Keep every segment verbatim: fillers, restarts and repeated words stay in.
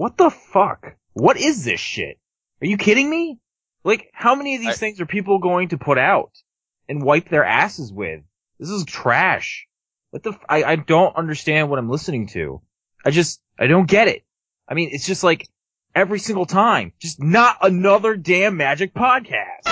what the fuck? What is this shit? Are you kidding me? Like, how many of these I, things are people going to put out and wipe their asses with? This is trash. What the? F- I I don't understand what I'm listening to. I just I don't get it. I mean, it's just like every single time, just not another damn Magic podcast.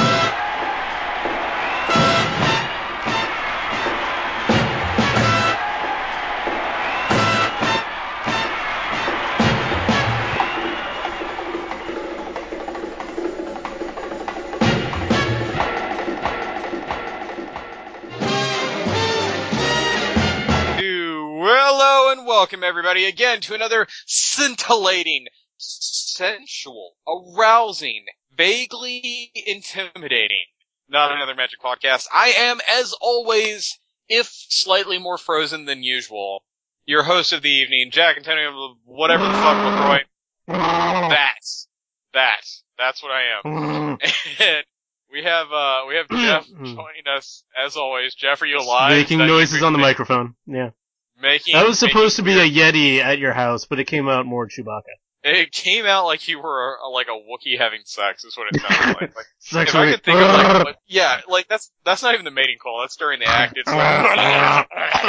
Hello and welcome everybody again to another scintillating, sensual, arousing, vaguely intimidating, not another Magic podcast. I am, as always, if slightly more frozen than usual, your host of the evening, Jack Antonio, whatever the fuck, LaCroix. That's, that, that's what I am. And we have, uh, we have Jeff joining us, as always. Jeff, are you alive? Making noises on the microphone, yeah. Making, that was supposed to be weird. a Yeti at your house, but it came out more Chewbacca. It came out like you were a, like a Wookiee having sex, is what it sounded like. like sex if I could think of like, like, yeah, like that's that's not even the mating call. That's during the act. It's like,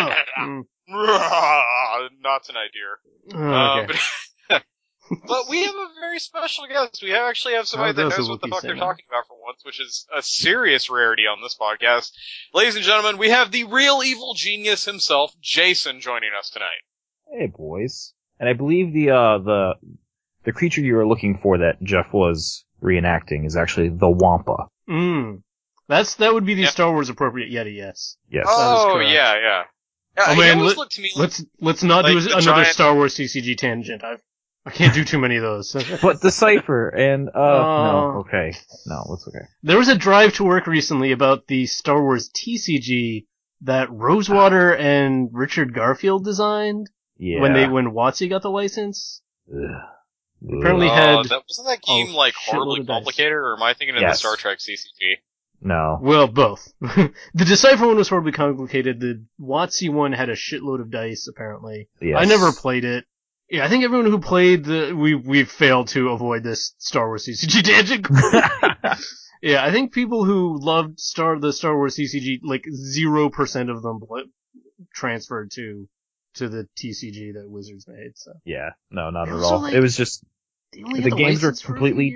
not tonight, dear. Oh, okay. Uh, but, but we have a very special guest. We have actually have somebody that knows what the fuck they're talking about for once, which is a serious rarity on this podcast. Ladies and gentlemen, we have the real evil genius himself, Jason, joining us tonight. Hey, boys. And I believe the, uh, the, the creature you were looking for that Jeff was reenacting is actually the Wampa. Mm. That's, that would be the yeah. Star Wars appropriate Yeti, yes. Yes. Oh, yeah, yeah. Oh uh, man, let, let, to me like, let's, let's not like do another giant... Star Wars C C G tangent. I've, I can't do too many of those. But Decipher and, uh, uh, no, okay. No, it's okay. There was a drive to work recently about the Star Wars T C G that Rosewater and Richard Garfield designed. Yeah. When they, when WotC got the license. Ugh. Apparently uh, had. That, wasn't that game like horribly complicated, or am I thinking of yes. the Star Trek C C G? No. Well, both. The Decipher one was horribly complicated. The WotC one had a shitload of dice, apparently. Yes. I never played it. Yeah, I think everyone who played the, we, we've failed to avoid this Star Wars C C G tangent. Yeah, I think people who loved Star, the Star Wars C C G, like zero percent of them transferred to, to the T C G that Wizards made, so. Yeah, no, not and at also, all. like, it was just, the, the games were completely,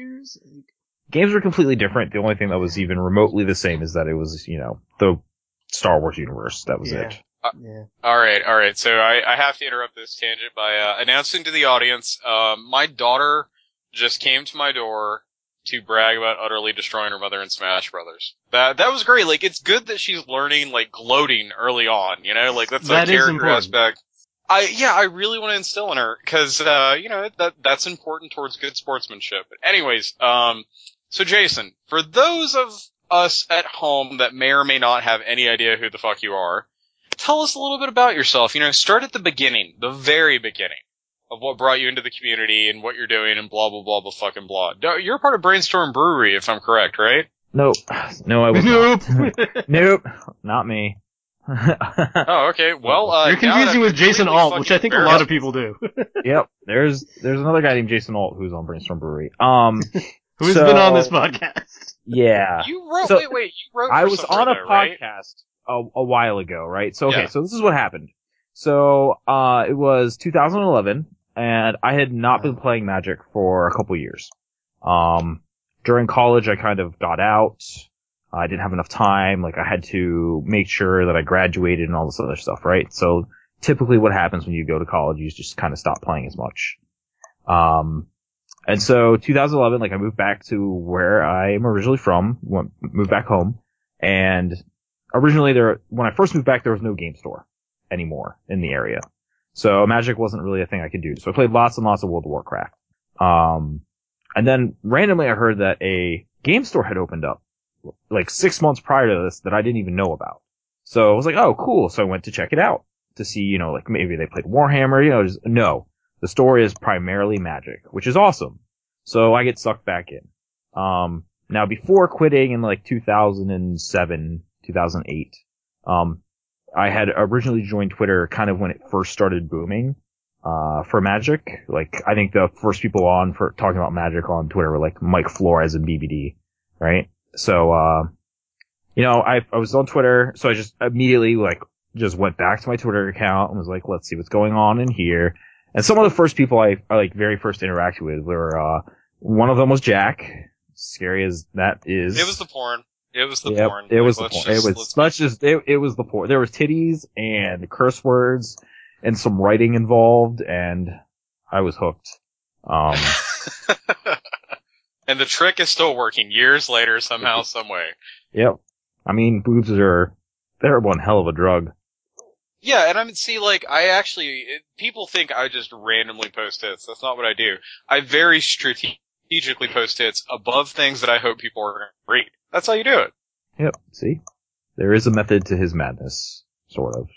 games were completely different. The only thing that was even remotely the same is that it was, you know, the Star Wars universe. That was yeah. it. Uh, yeah. All right, all right. So I, I have to interrupt this tangent by uh, announcing to the audience, um, my daughter just came to my door to brag about utterly destroying her mother in Smash Brothers. That that was great. Like, it's good that she's learning, like, gloating early on. You know, like that's that a is character important. aspect. I yeah, I really want to instill in her because uh, you know that that's important towards good sportsmanship. But anyways, um, so Jason, for those of us at home that may or may not have any idea who the fuck you are, tell us a little bit about yourself. You know, start at the beginning, the very beginning of what brought you into the community and what you're doing and blah, blah, blah, blah, fucking blah. You're part of Brainstorm Brewery, if I'm correct, right? Nope. No, I was nope. not. Nope. Not me. Oh, okay. Well, uh, you're confusing with Jason Alt, which I think a lot of people do. Yep. There's, there's another guy named Jason Alt who's on Brainstorm Brewery. Um, who's so, been on this podcast. Yeah. You wrote, so, wait, wait, you wrote for I was on a there, right? podcast a, a while ago, right? So, okay, yeah. so this is what happened. So, uh, it was two thousand eleven, and I had not been playing Magic for a couple years. Um, during college, I kind of got out. I didn't have enough time. Like, I had to make sure that I graduated and all this other stuff, right? So, typically what happens when you go to college, you just kind of stop playing as much. Um, and so, two thousand eleven, like, I moved back to where I am originally from, went, moved back home, and originally there, when I first moved back, there was no game store anymore in the area. So, Magic wasn't really a thing I could do. So, I played lots and lots of World of Warcraft. Um, and then, randomly, I heard that a game store had opened up, like, six months prior to this that I didn't even know about. So, I was like, oh, cool. So, I went to check it out to see, you know, like, maybe they played Warhammer, you know, just, no. The store is primarily Magic, which is awesome. So, I get sucked back in. Um, now, before quitting in, like, two thousand seven, two thousand eight, um, I had originally joined Twitter kind of when it first started booming. uh, for Magic. Like, I think the first people on for talking about Magic on Twitter were like Mike Flores and B B D, right? So, uh, you know, I, I was on Twitter, so I just immediately like just went back to my Twitter account and was like, let's see what's going on in here. And some of the first people I, I like very first interacted with were, uh, one of them was Jack. Scary as that is. It was the porn. It was the yep, porn. It was like, the porn. Just, it was, let's, let's just, it, it was the porn. There was titties and curse words and some writing involved, and I was hooked. Um, and the trick is still working years later somehow, some way. Yep. I mean, boobs are, they're one hell of a drug. Yeah, and I mean, see, like, I actually, it, people think I just randomly post hits. That's not what I do. I very strategically post hits above things that I hope people are going to read. That's how you do it. Yep. See? There is a method to his madness. Sort of.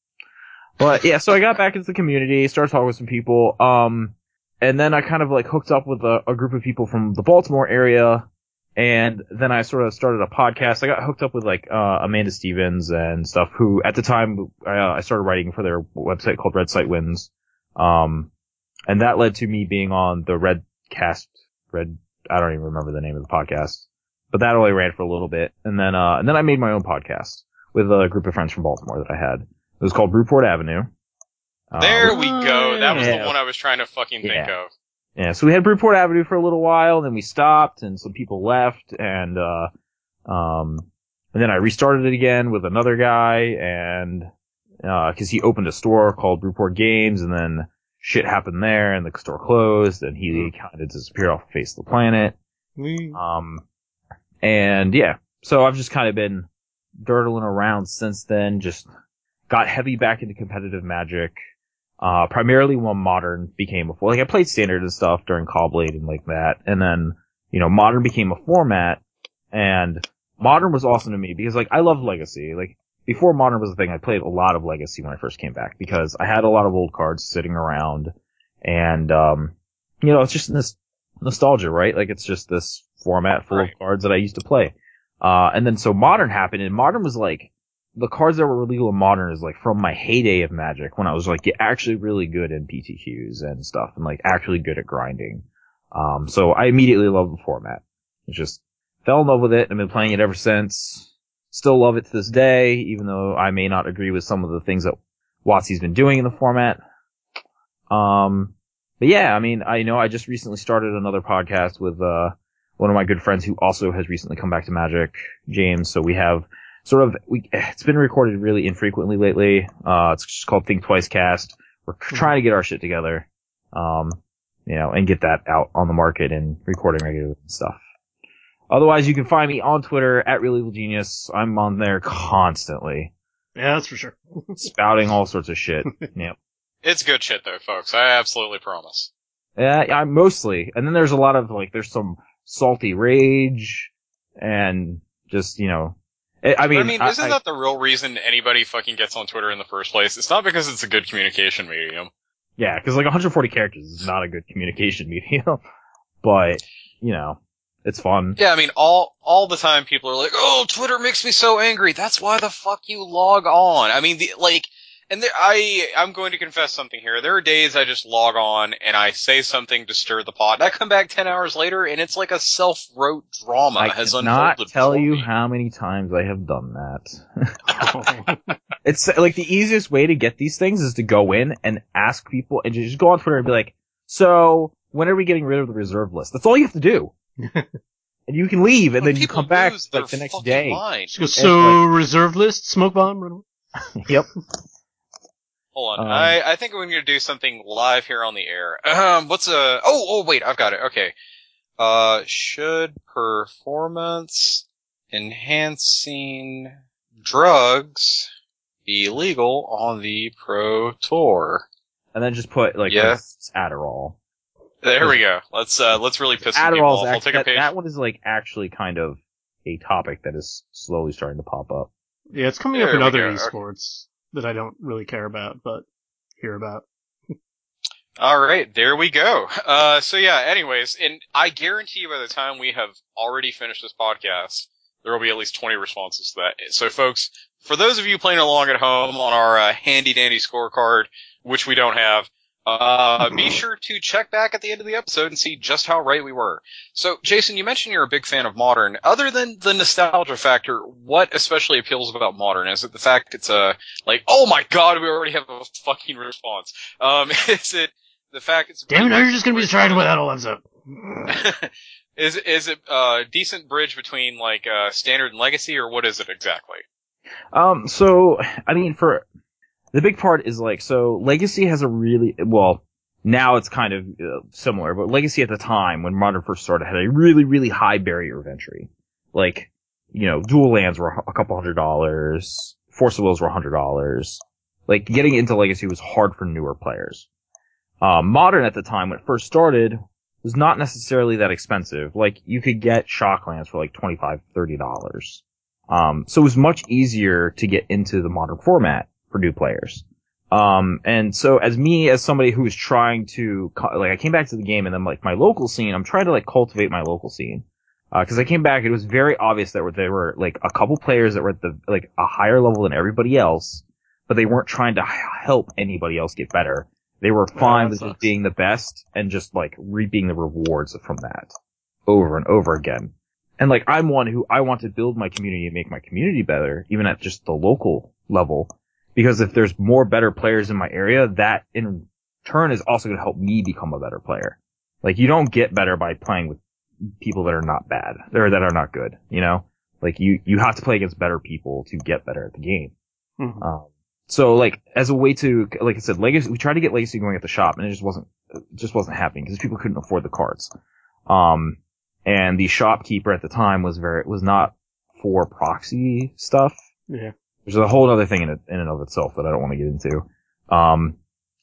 But yeah, so I got back into the community, started talking with some people, um, and then I kind of like hooked up with a, a group of people from the Baltimore area, and then I sort of started a podcast. I got hooked up with like, uh, Amanda Stevens and stuff, who at the time, uh, I started writing for their website called Red Site Wins. Um, and that led to me being on the Redcast, Red, I don't even remember the name of the podcast, but that only ran for a little bit. And then, uh, and then I made my own podcast with a group of friends from Baltimore that I had. It was called Brewport Avenue. Um, there we go. That was yeah. the one I was trying to fucking think Yeah. of. Yeah, so we had Brewport Avenue for a little while, then we stopped, and some people left, and, uh, um, and then I restarted it again with another guy, and, uh, cause he opened a store called Brewport Games, and then shit happened there, and the store closed, and he mm. kind of disappeared off the face of the planet. Mm. Um, and yeah, so I've just kind of been dirtling around since then, just got heavy back into competitive Magic. Uh, primarily when Modern became a, like I played Standard and stuff during Callblade and like that, and then, you know, Modern became a format, and Modern was awesome to me because like I love Legacy. Like, before Modern was a thing, I played a lot of Legacy when I first came back because I had a lot of old cards sitting around, and, um, you know, it's just this nostalgia, right? Like, it's just this format full right. of cards that I used to play. Uh, and then so Modern happened, and Modern was like, the cards that were legal in Modern is like from my heyday of Magic when I was like actually really good in P T Qs and stuff and like actually good at grinding. Um, so I immediately loved the format. It just fell in love with it and been playing it ever since. Still love it to this day, even though I may not agree with some of the things that WotC's been doing in the format. Um, but yeah, I mean, I know I just recently started another podcast with, uh, one of my good friends who also has recently come back to Magic, James. So we have Sort of, we, it's been recorded really infrequently lately. Uh, it's just called Think Twice Cast. We're trying to get our shit together, um, you know, and get that out on the market and recording regularly and stuff. Otherwise, you can find me on Twitter at Real Evil Genius. I'm on there constantly. Yeah, that's for sure. Spouting all sorts of shit. Yep. It's good shit though, folks. I absolutely promise. Yeah, I mostly. And then there's a lot of like, there's some salty rage and just, you know, I mean, I mean, isn't I, that the real reason anybody fucking gets on Twitter in the first place? It's not because it's a good communication medium. Yeah, because like one hundred forty characters is not a good communication medium, but you know, it's fun. Yeah, I mean, all all the time people are like, "Oh, Twitter makes me so angry." That's why the fuck you log on. I mean, the, like, and there, I I'm going to confess something here. There are days I just log on and I say something to stir the pot. And I come back ten hours later and it's like a self-wrote drama I has cannot unfolded. tell you me. how many times I have done that. It's like the easiest way to get these things is to go in and ask people and just go on Twitter and be like, "So when are we getting rid of the reserve list?" That's all you have to do. And you can leave, and when then you come back like the next day. Mind. So, like, reserve list, smoke bomb, run away. Yep. Hold on, Um, I, I think we're going to do something live here on the air. Um, what's a, oh, oh, wait, I've got it, okay. Uh, should performance enhancing drugs be legal on the Pro Tour? And then just put like Yeah. Adderall. There we go. Let's, uh, let's really piss some people Adderall's off. I'll act- take a that, page. that one is like actually kind of a topic that is slowly starting to pop up. Yeah, it's coming There up in we other go. esports that I don't really care about, but hear about. Alright, there we go. Uh, so yeah, anyways, and I guarantee you by the time we have already finished this podcast, there will be at least twenty responses to that. So folks, for those of you playing along at home on our uh, handy dandy scorecard, which we don't have, Uh, be sure to check back at the end of the episode and see just how right we were. So, Jason, you mentioned you're a big fan of Modern. Other than the nostalgia factor, what especially appeals about Modern? Is it the fact it's a, like, oh my god, we already have a fucking response? Um, is it the fact it's... Damn it, now you're just gonna be distracted by that whole episode. is, is it a decent bridge between, like, uh, Standard and Legacy, or what is it exactly? Um, so, I mean, for... The big part is like, so Legacy has a really, well, now it's kind of uh, similar, but Legacy at the time when Modern first started had a really, really high barrier of entry. Like, you know, dual lands were a couple hundred dollars, Force of Wills were a hundred dollars. Like, getting into Legacy was hard for newer players. Um, Modern at the time when it first started was not necessarily that expensive. Like, you could get shock lands for like twenty-five, thirty dollars. Um, so it was much easier to get into the Modern format for new players. Um, and so as me, as somebody who was trying to, like, I came back to the game and then, like, my local scene, I'm trying to, like, cultivate my local scene. Uh, cause I came back, it was very obvious that there were, like, a couple players that were at the, like, a higher level than everybody else, but they weren't trying to help anybody else get better. They were fine Oh, with sucks. just being the best and just, like, reaping the rewards from that over and over again. And, like, I'm one who, I want to build my community and make my community better, even at just the local level. Because if there's more better players in my area, that in turn is also going to help me become a better player. Like, you don't get better by playing with people that are not bad, or that are not good, you know? Like, you, you have to play against better people to get better at the game. Mm-hmm. Um, so, like, as a way to, like I said, Legacy, we tried to get Legacy going at the shop, and it just wasn't, it just wasn't happening, because people couldn't afford the cards. Um, and the shopkeeper at the time was very, was not for proxy stuff. Yeah. There's a whole other thing in it, in and of itself that I don't want to get into. Um,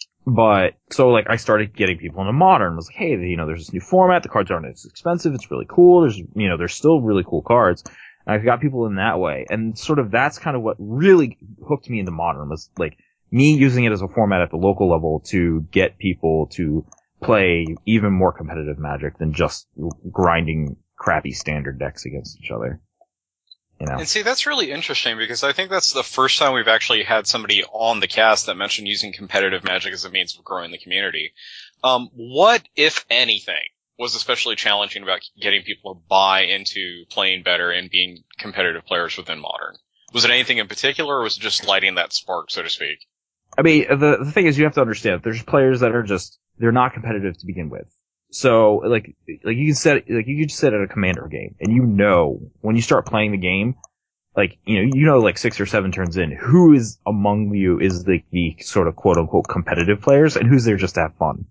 but, so like, I started getting people into Modern. I was like, hey, you know, there's this new format. The cards aren't as expensive. It's really cool. There's, you know, there's still really cool cards. And I got people in that way. And sort of that's kind of what really hooked me into Modern, was like me using it as a format at the local level to get people to play even more competitive Magic than just grinding crappy standard decks against each other. You know. And see, that's really interesting because I think that's the first time we've actually had somebody on the cast that mentioned using competitive Magic as a means of growing the community. Um, what, if anything, was especially challenging about getting people to buy into playing better and being competitive players within Modern? Was it anything in particular, or was it just lighting that spark, so to speak? I mean, the, the thing is, you have to understand, there's players that are just, they're not competitive to begin with. So, like, like you can set, like you can just sit at a Commander game, and you know, when you start playing the game, like, you know, you know, like six or seven turns in, who is among you is the, the sort of quote unquote competitive players, and who's there just to have fun.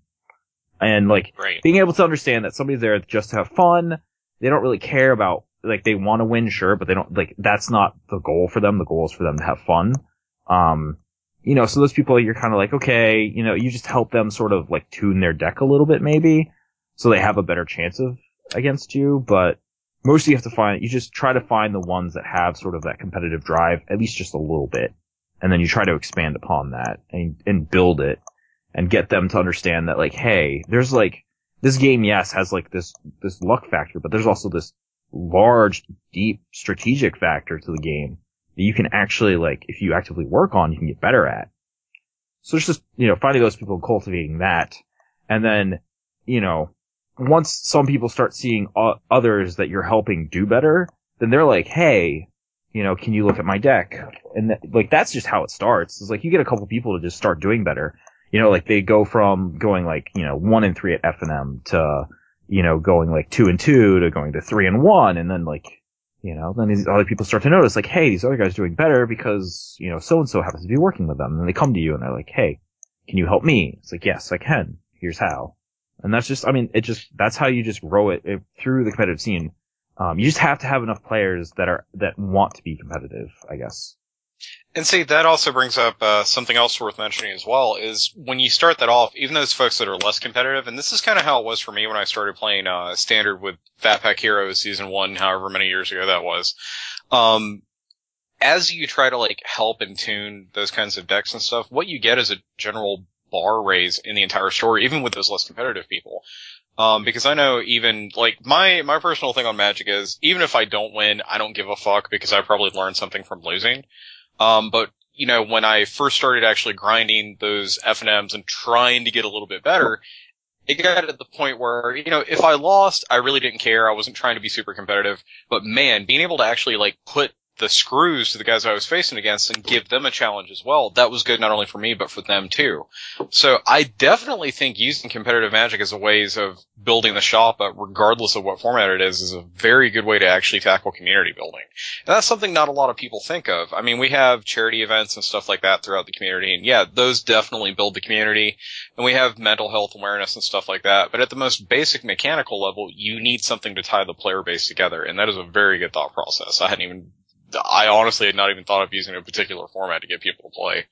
And like, Right. being able to understand that somebody's there just to have fun, they don't really care about, like, they want to win, sure, but they don't, like, that's not the goal for them. The goal is for them to have fun. Um, you know, so those people, you're kind of like, okay, you know, you just help them sort of like tune their deck a little bit, maybe, so they have a better chance of against you. But mostly you have to find, you just try to find the ones that have sort of that competitive drive, at least just a little bit, and then you try to expand upon that and and build it and get them to understand that, like, hey, there's like, this game, yes, has like this this luck factor, but there's also this large, deep strategic factor to the game that you can actually, like, if you actively work on, you can get better at. So it's just, you know, finding those people and cultivating that. And then, you know, once some people start seeing o- others that you're helping do better, then they're like, hey, you know, can you look at my deck? And th- like, that's just how it starts. It's like, you get a couple people to just start doing better. You know, like, they go from going like, you know, one and three at F and M to, you know, going like two and two to going to three and one, and then like, you know, then these other people start to notice, like, hey, these other guys are doing better because, you know, so-and-so happens to be working with them. And then they come to you and they're like, hey, can you help me? It's like, yes, I can. Here's how. And that's just, I mean, it just, that's how you just grow it, it through the competitive scene. Um, you just have to have enough players that are, that want to be competitive, I guess. And see, that also brings up uh, something else worth mentioning as well, is when you start that off, even those folks that are less competitive, and this is kind of how it was for me when I started playing uh, Standard with Fat Pack Heroes Season one, however many years ago that was. Um, as you try to, like, help and tune those kinds of decks and stuff, what you get is a general bar raise in the entire story, even with those less competitive people. Um, because I know even, like, my, my personal thing on Magic is, even if I don't win, I don't give a fuck because I probably learned something from losing. Um, but you know, when I first started actually grinding those F and Ms and trying to get a little bit better, it got to the point where, you know, if I lost, I really didn't care. I wasn't trying to be super competitive. But man, being able to actually, like, put the screws to the guys I was facing against and give them a challenge as well, that was good not only for me, but for them too. So I definitely think using competitive Magic as a ways of building the shop up, regardless of what format it is, is a very good way to actually tackle community building. And that's something not a lot of people think of. I mean, we have charity events and stuff like that throughout the community, and yeah, those definitely build the community, and we have mental health awareness and stuff like that, but at the most basic mechanical level, you need something to tie the player base together, and that is a very good thought process. I hadn't even I honestly had not even thought of using a particular format to get people to play.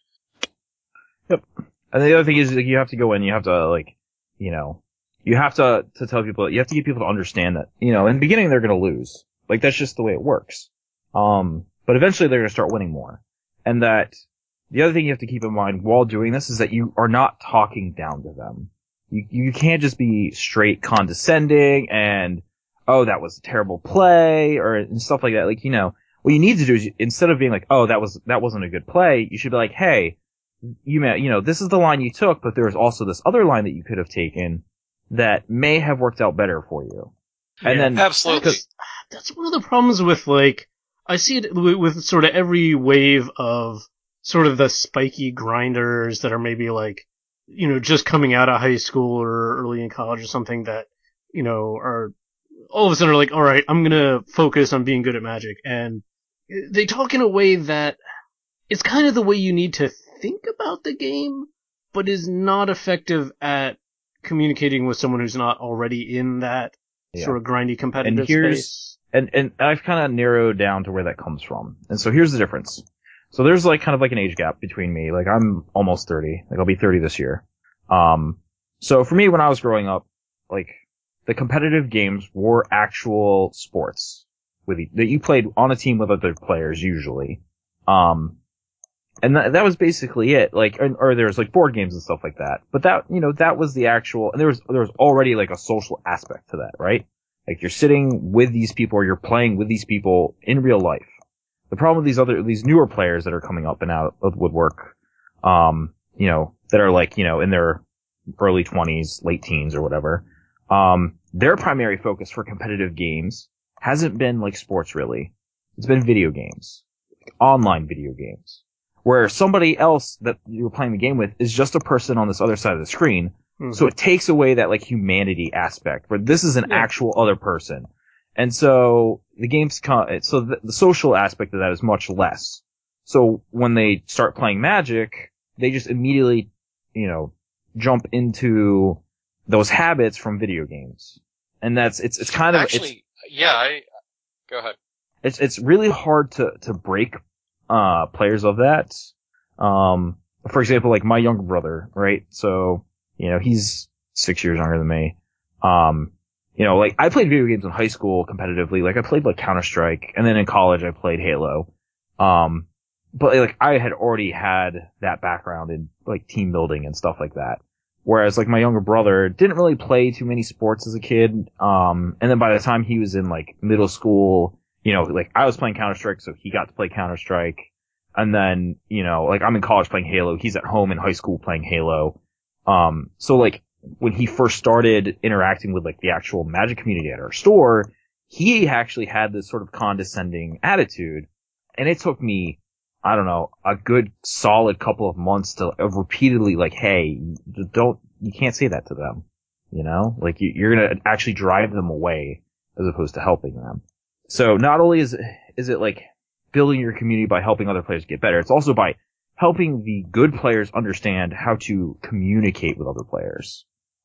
Yep. And the other thing is, like, you have to go in, you have to, like, you know, you have to, to tell people, you have to get people to understand that, you know, in the beginning they're gonna lose. Like, that's just the way it works. Um, but eventually they're gonna start winning more. And that, the other thing you have to keep in mind while doing this is that you are not talking down to them. You, you can't just be straight condescending and, oh, that was a terrible play, or and stuff like that. Like, you know, what you need to do is, instead of being like, oh, that was, that wasn't a good play, you should be like, hey, you may, you know, this is the line you took, but there was also this other line that you could have taken that may have worked out better for you. And Yeah, then, absolutely. That's, that's one of the problems with, like, I see it with, with sort of every wave of sort of the spiky grinders that are maybe like, you know, just coming out of high school or early in college or something that, you know, are all of a sudden are like, all right, I'm gonna focus on being good at Magic. And they talk in a way that it's kind of the way you need to think about the game, but is not effective at communicating with someone who's not already in that Yeah. sort of grindy competitive and here's, space. and, and I've kind of narrowed down to where that comes from. And so here's the difference. So there's like kind of like an age gap between me. Like, I'm almost thirty. Like, I'll be thirty this year. Um, so for me, when I was growing up, like, the competitive games were actual sports with that you played on a team with other players usually. Um, and that, that was basically it. Like, or, or there's like board games and stuff like that. But that, you know, that was the actual, and there was, there was already like a social aspect to that, right? Like, you're sitting with these people or you're playing with these people in real life. The problem with these other, these newer players that are coming up and out of the woodwork, um, you know, that are like, you know, in their early twenties, late teens or whatever, um, their primary focus for competitive games hasn't been like sports really. It's been video games. Online video games. Where somebody else that you're playing the game with is just a person on this other side of the screen. Mm-hmm. So it takes away that like humanity aspect where this is an yeah. actual other person. And so the games come, so the, the social aspect of that is much less. So when they start playing Magic, they just immediately, you know, jump into those habits from video games. And that's, it's, it's kind of, actually, it's, yeah, I, go ahead. It's, it's really hard to, to break, uh, players of that. Um, for example, like my younger brother, right? So, you know, he's six years younger than me. Um, you know, like I played video games in high school competitively. Like I played like Counter-Strike, and then in college I played Halo. Um, but like I had already had that background in like team building and stuff like that. Whereas like my younger brother didn't really play too many sports as a kid. Um, and then by the time he was in like middle school, you know, like I was playing Counter-Strike, so he got to play Counter-Strike. And then, you know, like I'm in college playing Halo. He's at home in high school playing Halo. Um, so like when he first started interacting with like the actual Magic community at our store, he actually had this sort of condescending attitude. And it took me, I don't know, a good solid couple of months to of repeatedly like, hey, don't, you can't say that to them. You know, like you, you're going to actually drive them away as opposed to helping them. So not only is, is it like building your community by helping other players get better, it's also by helping the good players understand how to communicate with other players.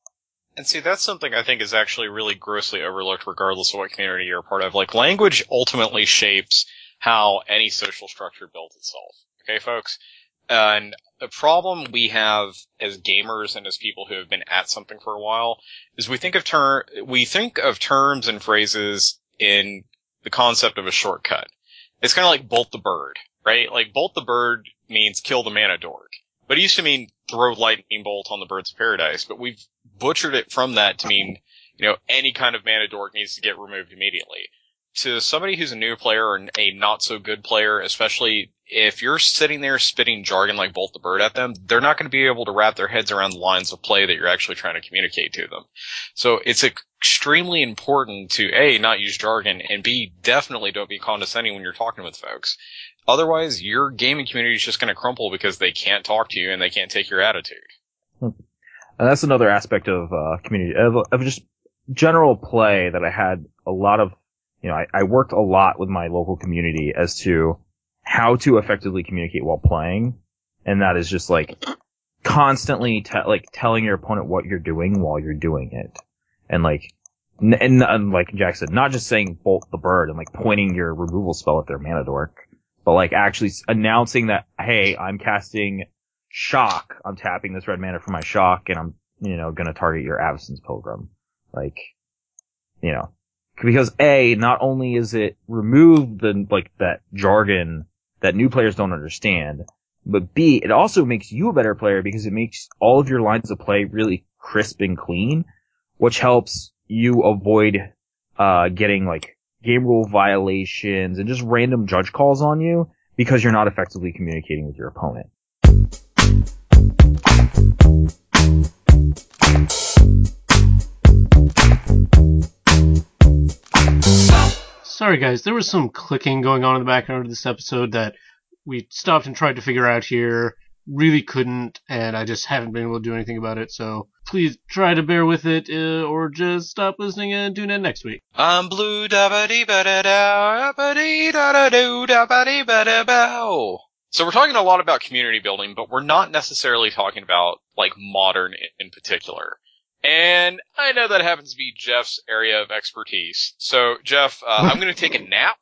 And see, that's something I think is actually really grossly overlooked regardless of what community you're a part of. Like, language ultimately shapes how any social structure builds itself. Okay, folks? And the problem we have as gamers and as people who have been at something for a while is we think of ter- we think of terms and phrases in the concept of a shortcut. It's kind of like bolt the bird, right? Like, bolt the bird means kill the mana dork. But it used to mean throw lightning bolt on the birds of paradise, but we've butchered it from that to mean, you know, any kind of mana dork needs to get removed immediately. to somebody who's a new player or a not so good player, especially if you're sitting there spitting jargon like Bolt the Bird at them, they're not going to be able to wrap their heads around the lines of play that you're actually trying to communicate to them. So it's extremely important to A, not use jargon, and B, definitely don't be condescending when you're talking with folks. Otherwise, your gaming community is just going to crumple because they can't talk to you and they can't take your attitude. And that's another aspect of uh, community, of, of just general play that I had a lot of, you know, I, I worked a lot with my local community as to how to effectively communicate while playing. And that is just like constantly te- like telling your opponent what you're doing while you're doing it. And like, n- and, and like Jack said, not just saying Bolt the Bird and like pointing your removal spell at their mana dork, but like actually announcing that, hey, I'm casting Shock. I'm tapping this red mana for my Shock and I'm, you know, gonna target your Avacyn's Pilgrim. Like, you know, because A, not only is it remove the, like, that jargon that new players don't understand, but B, it also makes you a better player because it makes all of your lines of play really crisp and clean, which helps you avoid, uh, getting, like, game rule violations and just random judge calls on you because you're not effectively communicating with your opponent. Sorry guys, there was some clicking going on in the background of this episode that we stopped and tried to figure out here. Really couldn't, and I just haven't been able to do anything about it, so please try to bear with it, uh, or just stop listening and tune in next week. I'm blue da ba dee ba da da ba dee da da do da ba dee ba da bow. So we're talking a lot about community building, but we're not necessarily talking about, like, modern in particular. And I know that happens to be Jeff's area of expertise. So, Jeff, uh, I'm going to take a nap,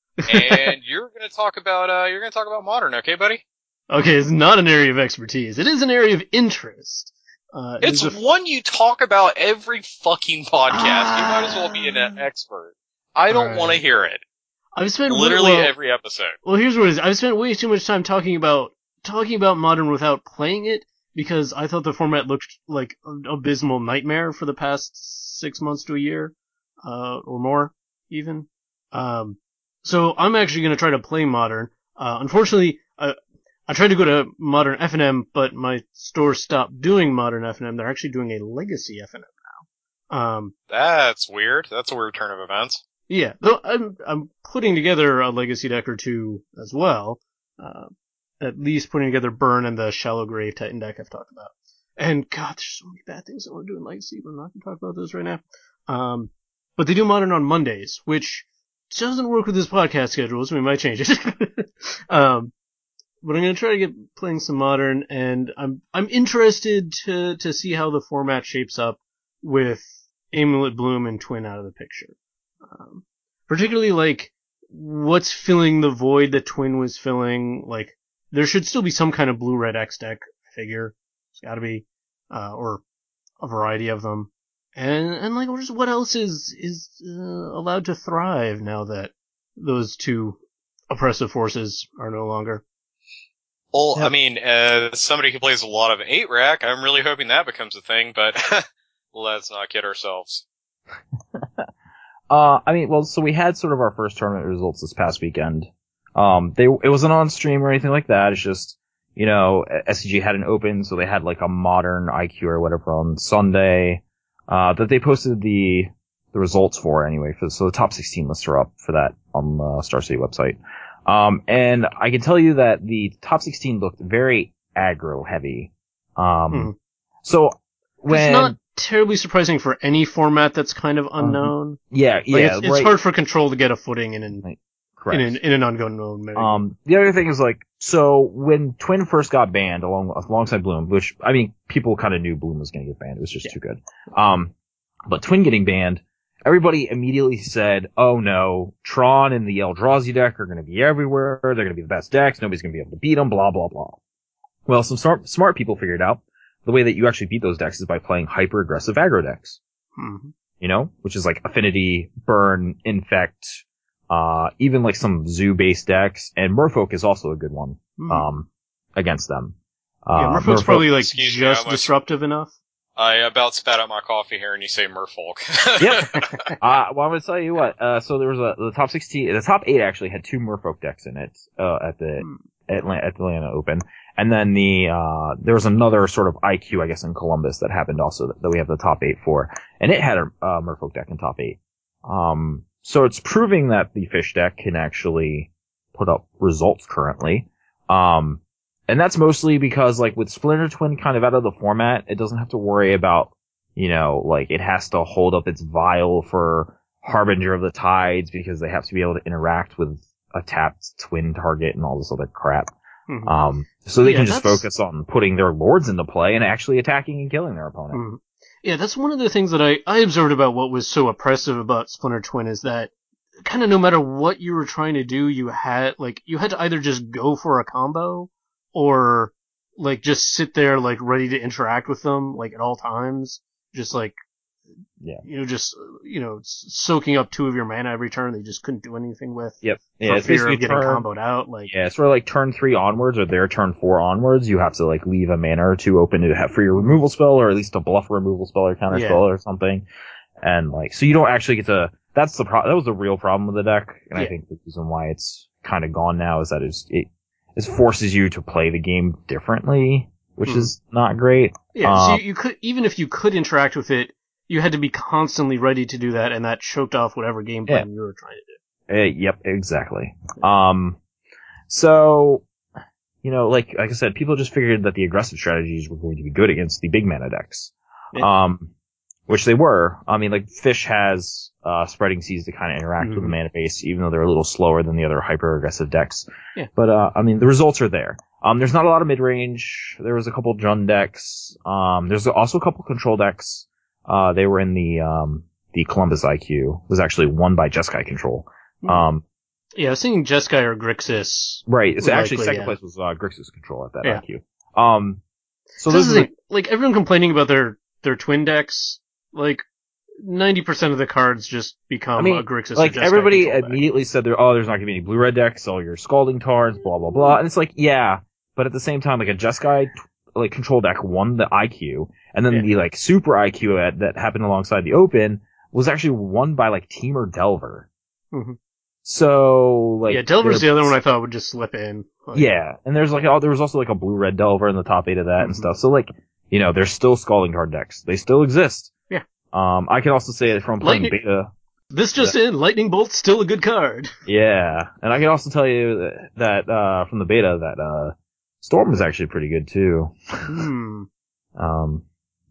and you're going to talk about uh, you're going to talk about modern, okay, buddy? Okay, it's not an area of expertise. It is an area of interest. Uh, it it's is a... one you talk about every fucking podcast. Ah. You might as well be an expert. I don't right. want to hear it. I've spent literally well, every episode. Well, here's what it is. I've spent way too much time talking about talking about modern without playing it, because I thought the format looked like an abysmal nightmare for the past six months to a year, uh, or more, even. Um, so I'm actually going to try to play Modern. Uh, unfortunately, I, I tried to go to Modern F N M, but my store stopped doing Modern F N M. They're actually doing a Legacy F N M now. Um, That's weird. That's a weird turn of events. Yeah, though I'm, I'm putting together a Legacy deck or two as well. Uh, at least putting together Burn and the Shallow Grave Titan deck I've talked about. And God, there's so many bad things that we're doing Legacy, but I'm not going to talk about those right now. Um, but they do Modern on Mondays, which doesn't work with this podcast schedule, so we might change it. um, but I'm going to try to get playing some Modern, and I'm, I'm interested to, to see how the format shapes up with Amulet Bloom and Twin out of the picture. Um, particularly, like, what's filling the void that Twin was filling. Like, there should still be some kind of blue-red X deck figure. It's gotta be. Uh, or a variety of them. And, and like, just what else is, is, uh, allowed to thrive now that those two oppressive forces are no longer? Well, yep. I mean, as somebody who plays a lot of eight rack, I'm really hoping that becomes a thing, but let's not kid ourselves. Uh, I mean, well, so we had sort of our first tournament results this past weekend. Um, they, it wasn't on stream or anything like that. It's just, you know, S C G had an open, so they had like a Modern I Q or whatever on Sunday, uh, that they posted the, the results for anyway. For, so the top sixteen lists are up for that on the Star City website. Um, and I can tell you that the top sixteen looked very aggro heavy. Um, hmm. so when. It's not terribly surprising for any format that's kind of unknown. Um, yeah, like yeah. It's, it's right. hard for Control to get a footing in an, right. in an, in an unknown meta. Um, the other thing is like, so when Twin first got banned along, alongside Bloom, which, I mean, people kind of knew Bloom was going to get banned. It was just yeah. too good. Um, but Twin getting banned, everybody immediately said, oh no, Tron and the Eldrazi deck are going to be everywhere. They're going to be the best decks. Nobody's going to be able to beat them, blah, blah, blah. Well, some smart, smart people figured out the way that you actually beat those decks is by playing hyper-aggressive aggro decks. Mm-hmm. You know? Which is like Affinity, Burn, Infect, uh, even like some Zoo-based decks, and Merfolk is also a good one, mm-hmm. um, against them. Uh, yeah, Merfolk's Merfolk, probably like just me, disruptive enough. I about spat out my coffee here, and you say Merfolk. Yep. uh, well, I'm gonna tell you what. Uh, so there was a the top sixteen, the top eight actually had two Merfolk decks in it. Uh, at the Atlanta, at the Atlanta Open, and then the uh there was another sort of I Q, I guess, in Columbus that happened also that, that we have the top eight for, and it had a uh, Merfolk deck in top eight. Um, so it's proving that the Fish deck can actually put up results currently. Um. And that's mostly because, like, with Splinter Twin kind of out of the format, it doesn't have to worry about, you know, like, it has to hold up its vial for Harbinger of the Tides because they have to be able to interact with a tapped twin target and all this other crap. Mm-hmm. Um, so they yeah, can just that's... focus on putting their lords into play and actually attacking and killing their opponent. Mm-hmm. Yeah, that's one of the things that I, I observed about what was so oppressive about Splinter Twin is that kind of no matter what you were trying to do, you had, like, you had to either just go for a combo or, like, just sit there, like, ready to interact with them, like, at all times. Just, like, yeah, you know, just, you know, soaking up two of your mana every turn that you just couldn't do anything with. Yep. For Yeah, it's fear of getting turn, comboed out. Like, yeah, it's sort of like turn three onwards or their turn four onwards, you have to, like, leave a mana or two open to have for your removal spell or at least a bluff removal spell or counter yeah. spell or something. And, like, so you don't actually get to, that's the pro, that was the real problem with the deck. And yeah. I think the reason why it's kind of gone now is that it's, it, It forces you to play the game differently, which hmm. is not great. Yeah, um, so you, you could, even if you could interact with it, you had to be constantly ready to do that, and that choked off whatever game plan yeah. you were trying to do. Uh, yep, exactly. Um, so, you know, like, like I said, people just figured that the aggressive strategies were going to be good against the big mana decks. Yeah. Um, which they were. I mean, like, Fish has, uh, Spreading Seas to kind of interact mm-hmm. with the mana base, even though they're a little slower than the other hyper-aggressive decks. Yeah. But, uh, I mean, the results are there. Um, there's not a lot of mid-range. There was a couple Jund decks. Um, there's also a couple control decks. Uh, they were in the, um, the Columbus I Q. It was actually won by Jeskai Control. Um, yeah, I was thinking Jeskai or Grixis. Right. It's actually likely, second yeah. place was, uh, Grixis Control at that yeah. I Q. Um, so this this is is like, everyone complaining about their, their twin decks, like, ninety percent of the cards just become I mean, a Grixis like, or Jeskai everybody control immediately deck. said, there, oh, there's not going to be any blue-red decks, all your Scalding Tards, blah, blah, blah. And it's like, yeah, but at the same time, like, a Jeskai, like, control deck won the I Q, and then yeah. the, like, super I Q at, that happened alongside the Open was actually won by, like, Temur Delver. Mm-hmm. So, like... Yeah, Delver's the other one I thought would just slip in. Like, yeah, and there's, like, oh, there was also, like, a blue-red Delver in the top eight of that mm-hmm. and stuff. So, like, you know, there's still Scalding Tard decks. They still exist. Yeah. Um, I can also say that from playing Lightning, beta... This just yeah. in, Lightning Bolt's still a good card. Yeah, and I can also tell you that, that uh, from the beta, that, uh, Storm is actually pretty good, too. Hmm. um,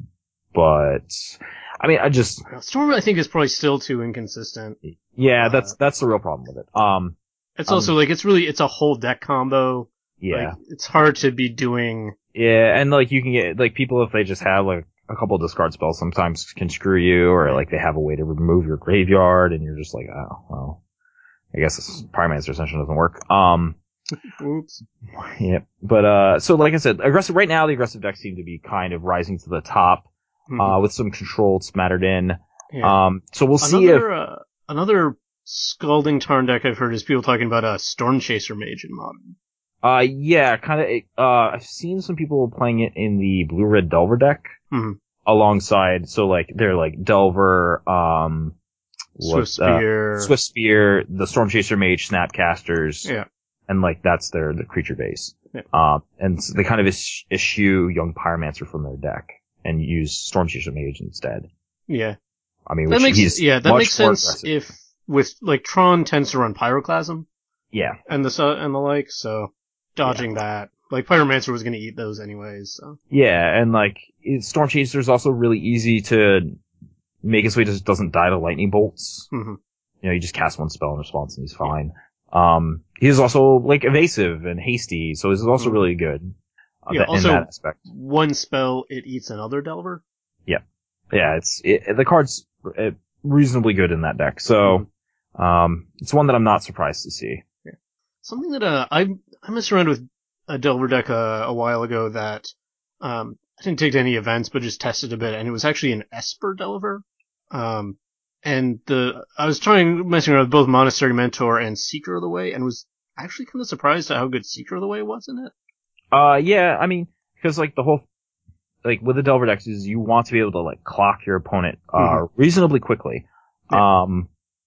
but, I mean, I just... Storm, I think, is probably still too inconsistent. Yeah, uh, that's, that's the real problem with it. Um, It's also, um, like, it's really, it's a whole deck combo. Yeah. Like, it's hard to be doing... Yeah, and, like, you can get, like, people, if they just have, like, a couple of discard spells sometimes can screw you, or, like, they have a way to remove your graveyard, and you're just like, oh, well, I guess this Pyromancer Ascension doesn't work. Um, Oops. Yeah, but, uh, so, like I said, aggressive, right now, the aggressive decks seem to be kind of rising to the top, mm-hmm. uh, with some controlled smattered in. Yeah. Um, so we'll see another, if... Uh, another Scalding Tarn deck I've heard is people talking about a Storm Chaser Mage in Modern. Uh, yeah, kind of, uh, I've seen some people playing it in the blue-red Delver deck. Mm-hmm. Alongside, so like, they're like Delver, um, Swift Spear, uh, Swift Spear, the Storm Chaser Mage, Snapcasters. Yeah. And like, that's their, the creature base. Yeah. Um, and so they kind of is- issue Young Pyromancer from their deck and use Storm Chaser Mage instead. Yeah. I mean, that which makes, he's yeah, that much makes more sense aggressive. if, with, like, Tron tends to run Pyroclasm. Yeah. And the, and the like, so, dodging yeah. that. Like, Pyromancer was gonna eat those anyways, so. Yeah, and like, Storm Chaser is also really easy to make it so he just doesn't die to lightning bolts. Mm-hmm. You know, you just cast one spell in response and he's fine. Yeah. Um, he's also, like, evasive and hasty, so this is also mm-hmm. really good. Uh, yeah, that, also, in that aspect. One spell, it eats another Delver. Yeah. Yeah, it's, it, the card's reasonably good in that deck, so, mm-hmm. um, it's one that I'm not surprised to see. Yeah. Something that, uh, I, I messed around with a Delver deck uh, a while ago that um, I didn't take to any events, but just tested a bit, and it was actually an Esper Delver. Um, and the I was trying messing around with both Monastery Mentor and Seeker of the Way, and was actually kind of surprised at how good Seeker of the Way was in it. Uh, yeah, I mean, because like the whole like with the Delver decks is you want to be able to like clock your opponent uh Mhm. reasonably quickly. Yeah. Um,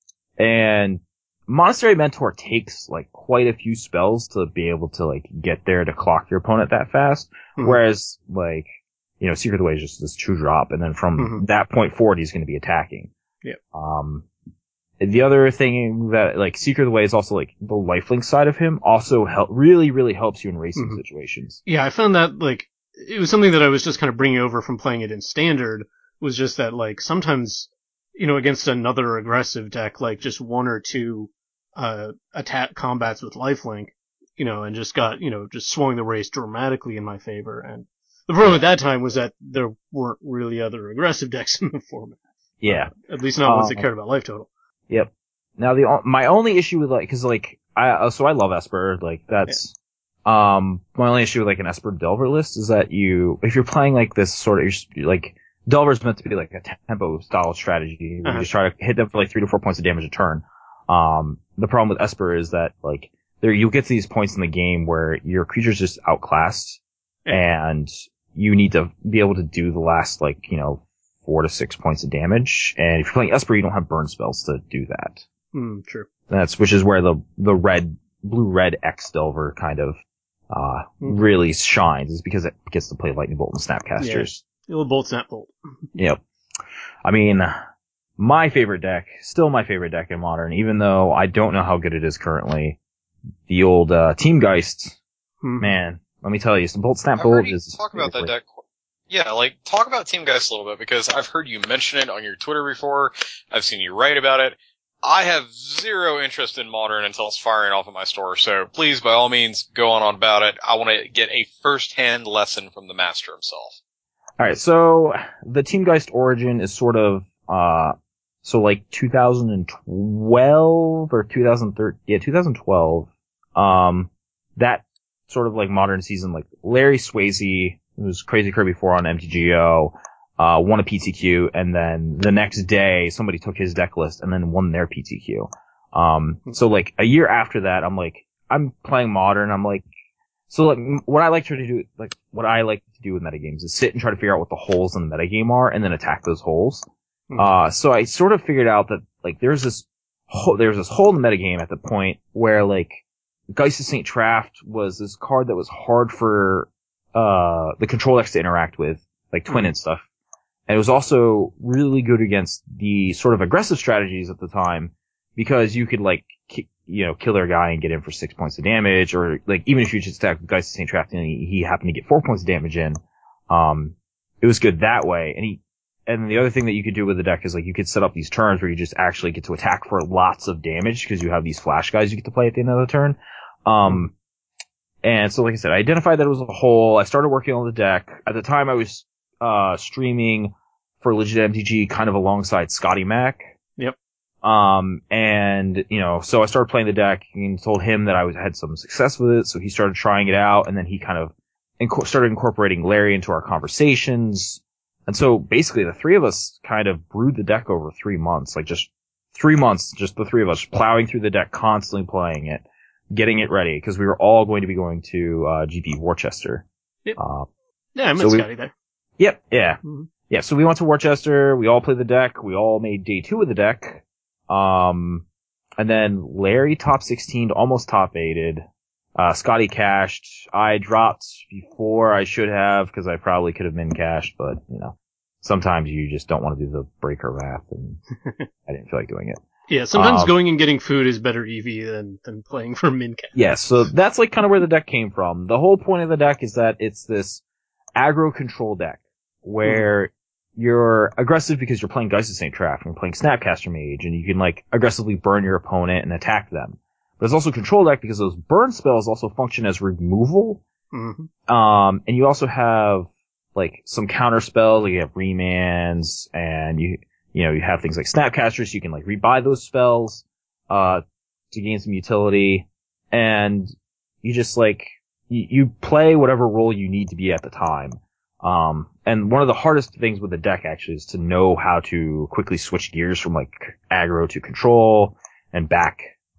and Monastery Mentor takes like quite a few spells to be able to like get there to clock your opponent that fast. Mhm. Whereas like, you know, Secret of the Way is just this two drop, and then from Mhm. that point forward, he's going to be attacking. Yep. Um, the other thing that like Secret of the Way is also like the lifelink side of him also help really really helps you in racing Mhm. situations. Yeah, I found that, like, it was something that I was just kind of bringing over from playing it in Standard, was just that, like, sometimes, you know, against another aggressive deck, like, just one or two, uh, attack combats with lifelink, you know, and just got, you know, just swung the race dramatically in my favor, and the problem at that time was that there weren't really other aggressive decks in the format. Yeah. Uh, at least not ones that Um, cared about life total. Yep. Now the o- my only issue with like, cause like, I, uh, so I love Esper, like that's, um, my only issue with like an Esper Delver list is that you, if you're playing like this sort of, you're, like, Delver's meant to be like a tempo style strategy where Uh-huh. you just try to hit them for like three to four points of damage a turn. Um, the problem with Esper is that like, there, you'll get to these points in the game where your creature's just outclassed Yeah. and you need to be able to do the last like, you know, four to six points of damage. And if you're playing Esper, you don't have burn spells to do that. Mm, true. That's, which is where the, the red, blue-red X Delver kind of, uh, Mhm. really shines, is because it gets to play Lightning Bolt and Snapcasters. The little bolt snap bolt. Yep. I mean, my favorite deck, still my favorite deck in Modern, even though I don't know how good it is currently. The old, uh, Teamgeist, Mhm. man, let me tell you, some Bolt Snap I've Bolt heard you is talk about that favorite. deck. Yeah, like, talk about Team Geist a little bit, because I've heard you mention it on your Twitter before. I've seen you write about it. I have zero interest in Modern until it's firing off at my store, so please, by all means, go on, on about it. I want to get a first-hand lesson from the master himself. Alright, so the Teamgeist origin is sort of, uh, so like two thousand twelve or two thousand thirteen, yeah, two thousand twelve, um, that sort of like Modern season, like Larry Swayze, who was Crazy Kirby four on M T G O, uh, won a P T Q, and then the next day somebody took his deck list and then won their P T Q. Um, so like a year after that, I'm like, I'm playing Modern, I'm like, so like, what I like to do, like, what I like to do with metagames is sit and try to figure out what the holes in the metagame are and then attack those holes. Mhm. Uh, so I sort of figured out that, like, there's this hole, there's this hole in the metagame at the point where, like, Geist of Saint Traft was this card that was hard for, uh, the control decks to interact with, like Twin Mhm. and stuff. And it was also really good against the sort of aggressive strategies at the time because you could, like, ki- you know, kill their guy and get in for six points of damage, or, like, even if you just attack Geist of Saint Traft and he, he happened to get four points of damage in, um, it was good that way. And he, and the other thing that you could do with the deck is, like, you could set up these turns where you just actually get to attack for lots of damage because you have these flash guys you get to play at the end of the turn. Um, and so, like I said, I identified that it was a hole. I started working on the deck. At the time, I was, uh, streaming for Legit M T G kind of alongside Scotty Mac. Yep. Um, and, you know, so I started playing the deck and told him that I was, had some success with it. So he started trying it out, and then he kind of inco- started incorporating Larry into our conversations. And so basically the three of us kind of brewed the deck over three months, like just three months, just the three of us plowing through the deck, constantly playing it, getting it ready, because we were all going to be going to, uh, G P Worcester. Yep. Uh, Yeah, I met So we- Scotty there. yep, yeah. Mhm. Yeah, so we went to Worcester, we all played the deck, we all made day two of the deck, um, and then Larry top sixteen, almost top eighted, uh, Scotty cashed, I dropped before I should have, because I probably could have min cashed, but, you know, sometimes you just don't want to do the breaker wrath, and I didn't feel like doing it. Yeah, sometimes Um, going and getting food is better E V than, than playing for Mincat. Yeah, so that's like kind of where the deck came from. The whole point of the deck is that it's this aggro control deck where you're aggressive because you're playing Geist of Saint Traft and you're playing Snapcaster Mage, and you can like aggressively burn your opponent and attack them. But it's also a control deck because those burn spells also function as removal. Mm-hmm. Um, and you also have like some counter spells, like you have remands, and you you know you have things like Snapcasters, so you can like rebuy those spells uh to gain some utility, and you just like you, you play whatever role you need to be at the time. Um, and one of the hardest things with the deck actually is to know how to quickly switch gears from like aggro to control and back.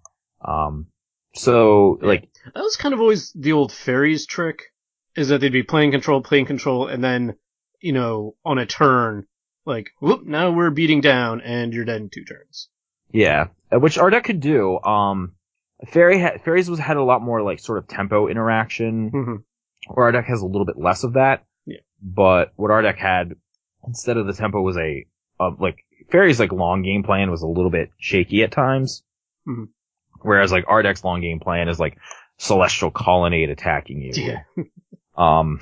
Um, so like That was kind of always the old fairies trick, is that they'd be playing control, playing control, and then you know, on a turn, like, whoop, now we're beating down, and you're dead in two turns. Yeah, which our deck could do. Um, Fairy ha- Fairies was had a lot more like sort of tempo interaction, Mm-hmm. where our deck has a little bit less of that. Yeah. But what our deck had instead of the tempo was a uh, like Fairy's like long game plan was a little bit shaky at times, mm-hmm. whereas like our deck's long game plan is like Celestial Colonnade attacking you. Yeah. um,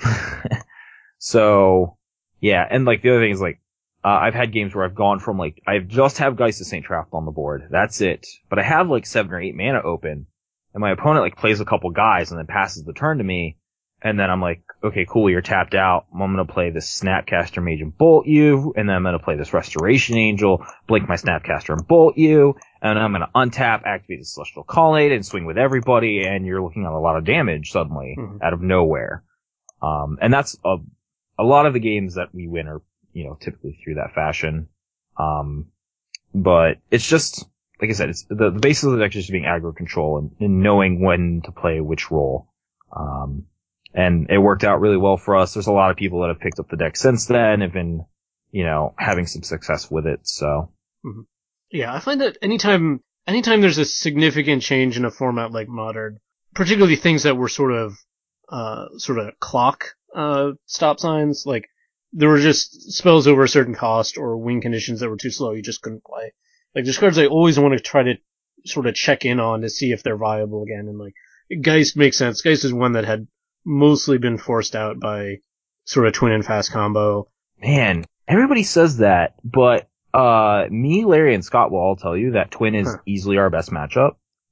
so yeah, and like the other thing is like. Uh, I've had games where I've gone from like, I just have Geist of Saint Traft on the board. That's it. But I have like seven or eight mana open, and my opponent like plays a couple guys and then passes the turn to me, and then I'm like, okay, cool, you're tapped out. I'm gonna play this Snapcaster Mage and bolt you, and then I'm gonna play this Restoration Angel, blink my Snapcaster and bolt you, and I'm gonna untap, activate the Celestial Colonnade, and swing with everybody, and you're looking at a lot of damage suddenly, mm-hmm. out of nowhere. Um, and that's a, a lot of the games that we win are you know, typically through that fashion. Um, but it's just, like I said, it's the, the basis of the deck is just being aggro control and, and knowing when to play which role. Um, and it worked out really well for us. There's a lot of people that have picked up the deck since then, have been, you know, having some success with it, so. Mm-hmm. Yeah, I find that anytime, anytime there's a significant change in a format like Modern, particularly things that were sort of, uh, sort of clock, uh, stop signs, like, there were just spells over a certain cost or win conditions that were too slow, you just couldn't play. Like, there's cards I always want to try to sort of check in on to see if they're viable again, and like, Geist makes sense. Geist is one that had mostly been forced out by sort of twin and fast combo. Man, everybody says that, but, uh, me, Larry, and Scott will all tell you that twin is huh. easily our best matchup.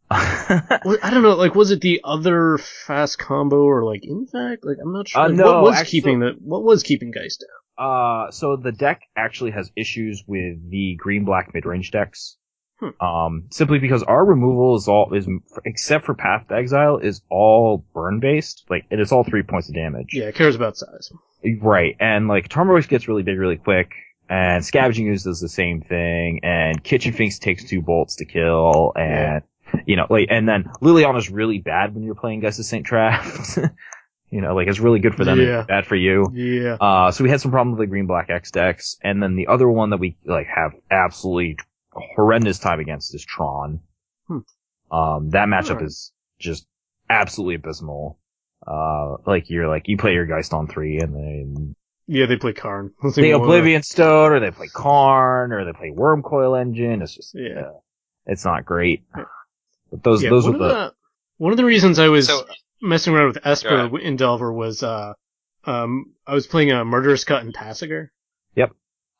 I don't know, like, was it the other fast combo or like Infect? Like, I'm not sure. Uh, like, no, what was actually, keeping the, what was keeping Geist down? Uh, so the deck actually has issues with the green-black mid-range decks. Hmm. Um, simply because our removal is all, is, except for Path to Exile, is all burn-based. Like, it is all three points of damage. Yeah, it cares about size. Right, and like, Tarmogoyf gets really big really quick, and Scavenging Ooze does the same thing, and Kitchen Finks takes two bolts to kill, and, yeah. you know, like, and then Liliana's really bad when you're playing Geist of Saint Traft. You know, like, it's really good for them yeah. and bad for you. Yeah. Uh, so we had some problems with the green black X decks, and then the other one that we, like, have absolutely horrendous time against is Tron. Hmm. Um, that matchup right. is just absolutely abysmal. Uh, like, you're like, you play your Geist on three, and then... Yeah, they play Karn. They Oblivion Stone, or they play Karn, or they play Wormcoil Engine. It's just, yeah. Uh, it's not great. But those, yeah, those are are the... the... One of the reasons I was... So, messing around with Esper in Delver was, uh, um, I was playing a Murderous Cut and Tasigur. Yep.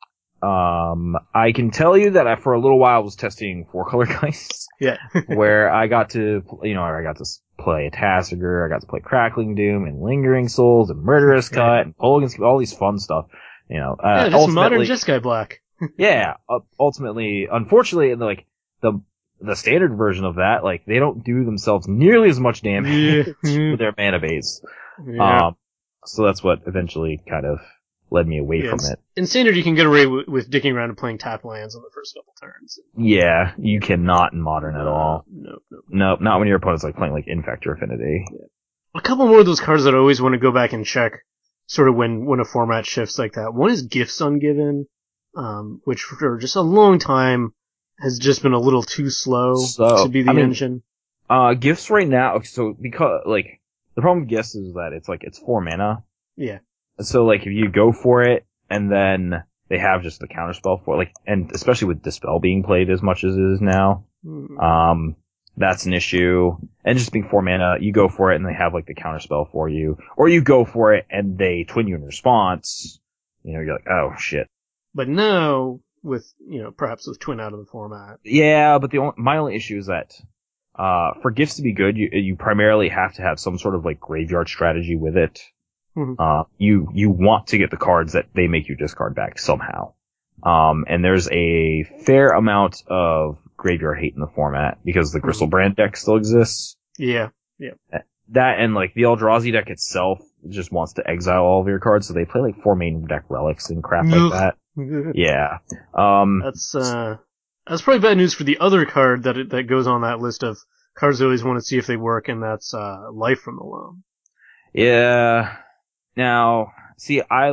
Um, I can tell you that I, for a little while, was testing four color Geists. Yeah. where I got to, you know, I got to play a Tasigur, I got to play Crackling Doom and Lingering Souls and Murderous Cut yeah. and Polgan's, all these fun stuff. You know, uh, yeah, just modern Jeskai Black. yeah, uh, ultimately, unfortunately, like, the, the standard version of that, like, they don't do themselves nearly as much damage yeah. with their mana base. Yeah. Um, so that's what eventually kind of led me away yeah, from it. In standard, you can get away with, with dicking around and playing tap lands on the first couple turns. Yeah, you cannot in modern at all. No, no. No, not when your opponent's like playing like Infect or Affinity. Yeah. A couple more of those cards that I always want to go back and check, sort of when, when a format shifts like that. One is Gifts Ungiven, um, which for just a long time has just been a little too slow so, to be the I mean, engine. Uh, Gifts right now, so because, like, the problem with Gifts is that it's like, it's four mana. Yeah. So like, if you go for it, and then they have just the counterspell for it, like, and especially with Dispel being played as much as it is now, mm. um, that's an issue. And just being four mana, you go for it and they have like the counterspell for you. Or you go for it and they twin you in response. You know, you're like, oh shit. But now, with, you know, perhaps with Twin out of the format. Yeah, but the only, my only issue is that, uh, for Gifts to be good, you, you primarily have to have some sort of like graveyard strategy with it. Mm-hmm. Uh, you, you want to get the cards that they make you discard back somehow. Um, and there's a fair amount of graveyard hate in the format because the Gristle Brand deck still exists. Yeah, yeah. That and like the Eldrazi deck itself just wants to exile all of your cards, so they play like four main deck relics and crap like that. Yeah. Um, that's, uh, that's probably bad news for the other card that, that goes on that list of cards I always want to see if they work, and that's, uh, Life from the Loam. Yeah. Now, see, I like,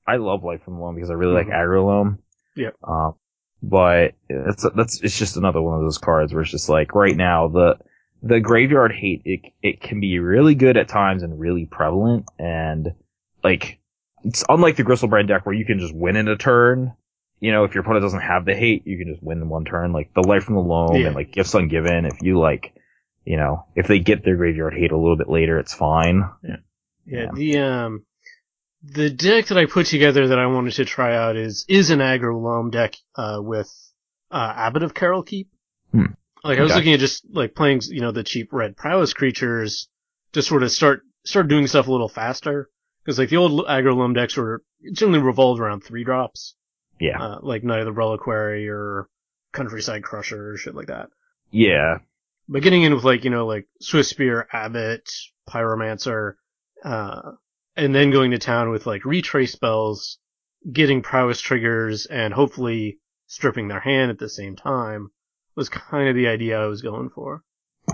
I love Life from the Loam because I really Mhm. like Aggro Loam. Yeah. Um, but it's that's it's just another one of those cards where it's just like right now the the graveyard hate it it can be really good at times and really prevalent, and like it's unlike the Gristlebrand deck where you can just win in a turn. You know, if your opponent doesn't have the hate, you can just win in one turn. Like the Life from the Loam Yeah. and like Gifts Ungiven, if you like, you know, if they get their graveyard hate a little bit later, it's fine. Yeah. Yeah, Yeah. the um the deck that I put together that I wanted to try out is is an aggro loam deck uh with uh Abbot of Carol Keep. Hmm. Like I was Okay. looking at just like playing, you know, the cheap red prowess creatures to sort of start start doing stuff a little faster, because like the old aggro loam decks were generally revolved around three drops, Yeah. uh, like Knight of the Reliquary or Countryside Crusher or shit like that. Yeah. But getting in with like, you know, like Swiss Spear, Abbot, Pyromancer, uh, and then going to town with like retrace spells, getting prowess triggers, and hopefully stripping their hand at the same time was kind of the idea I was going for.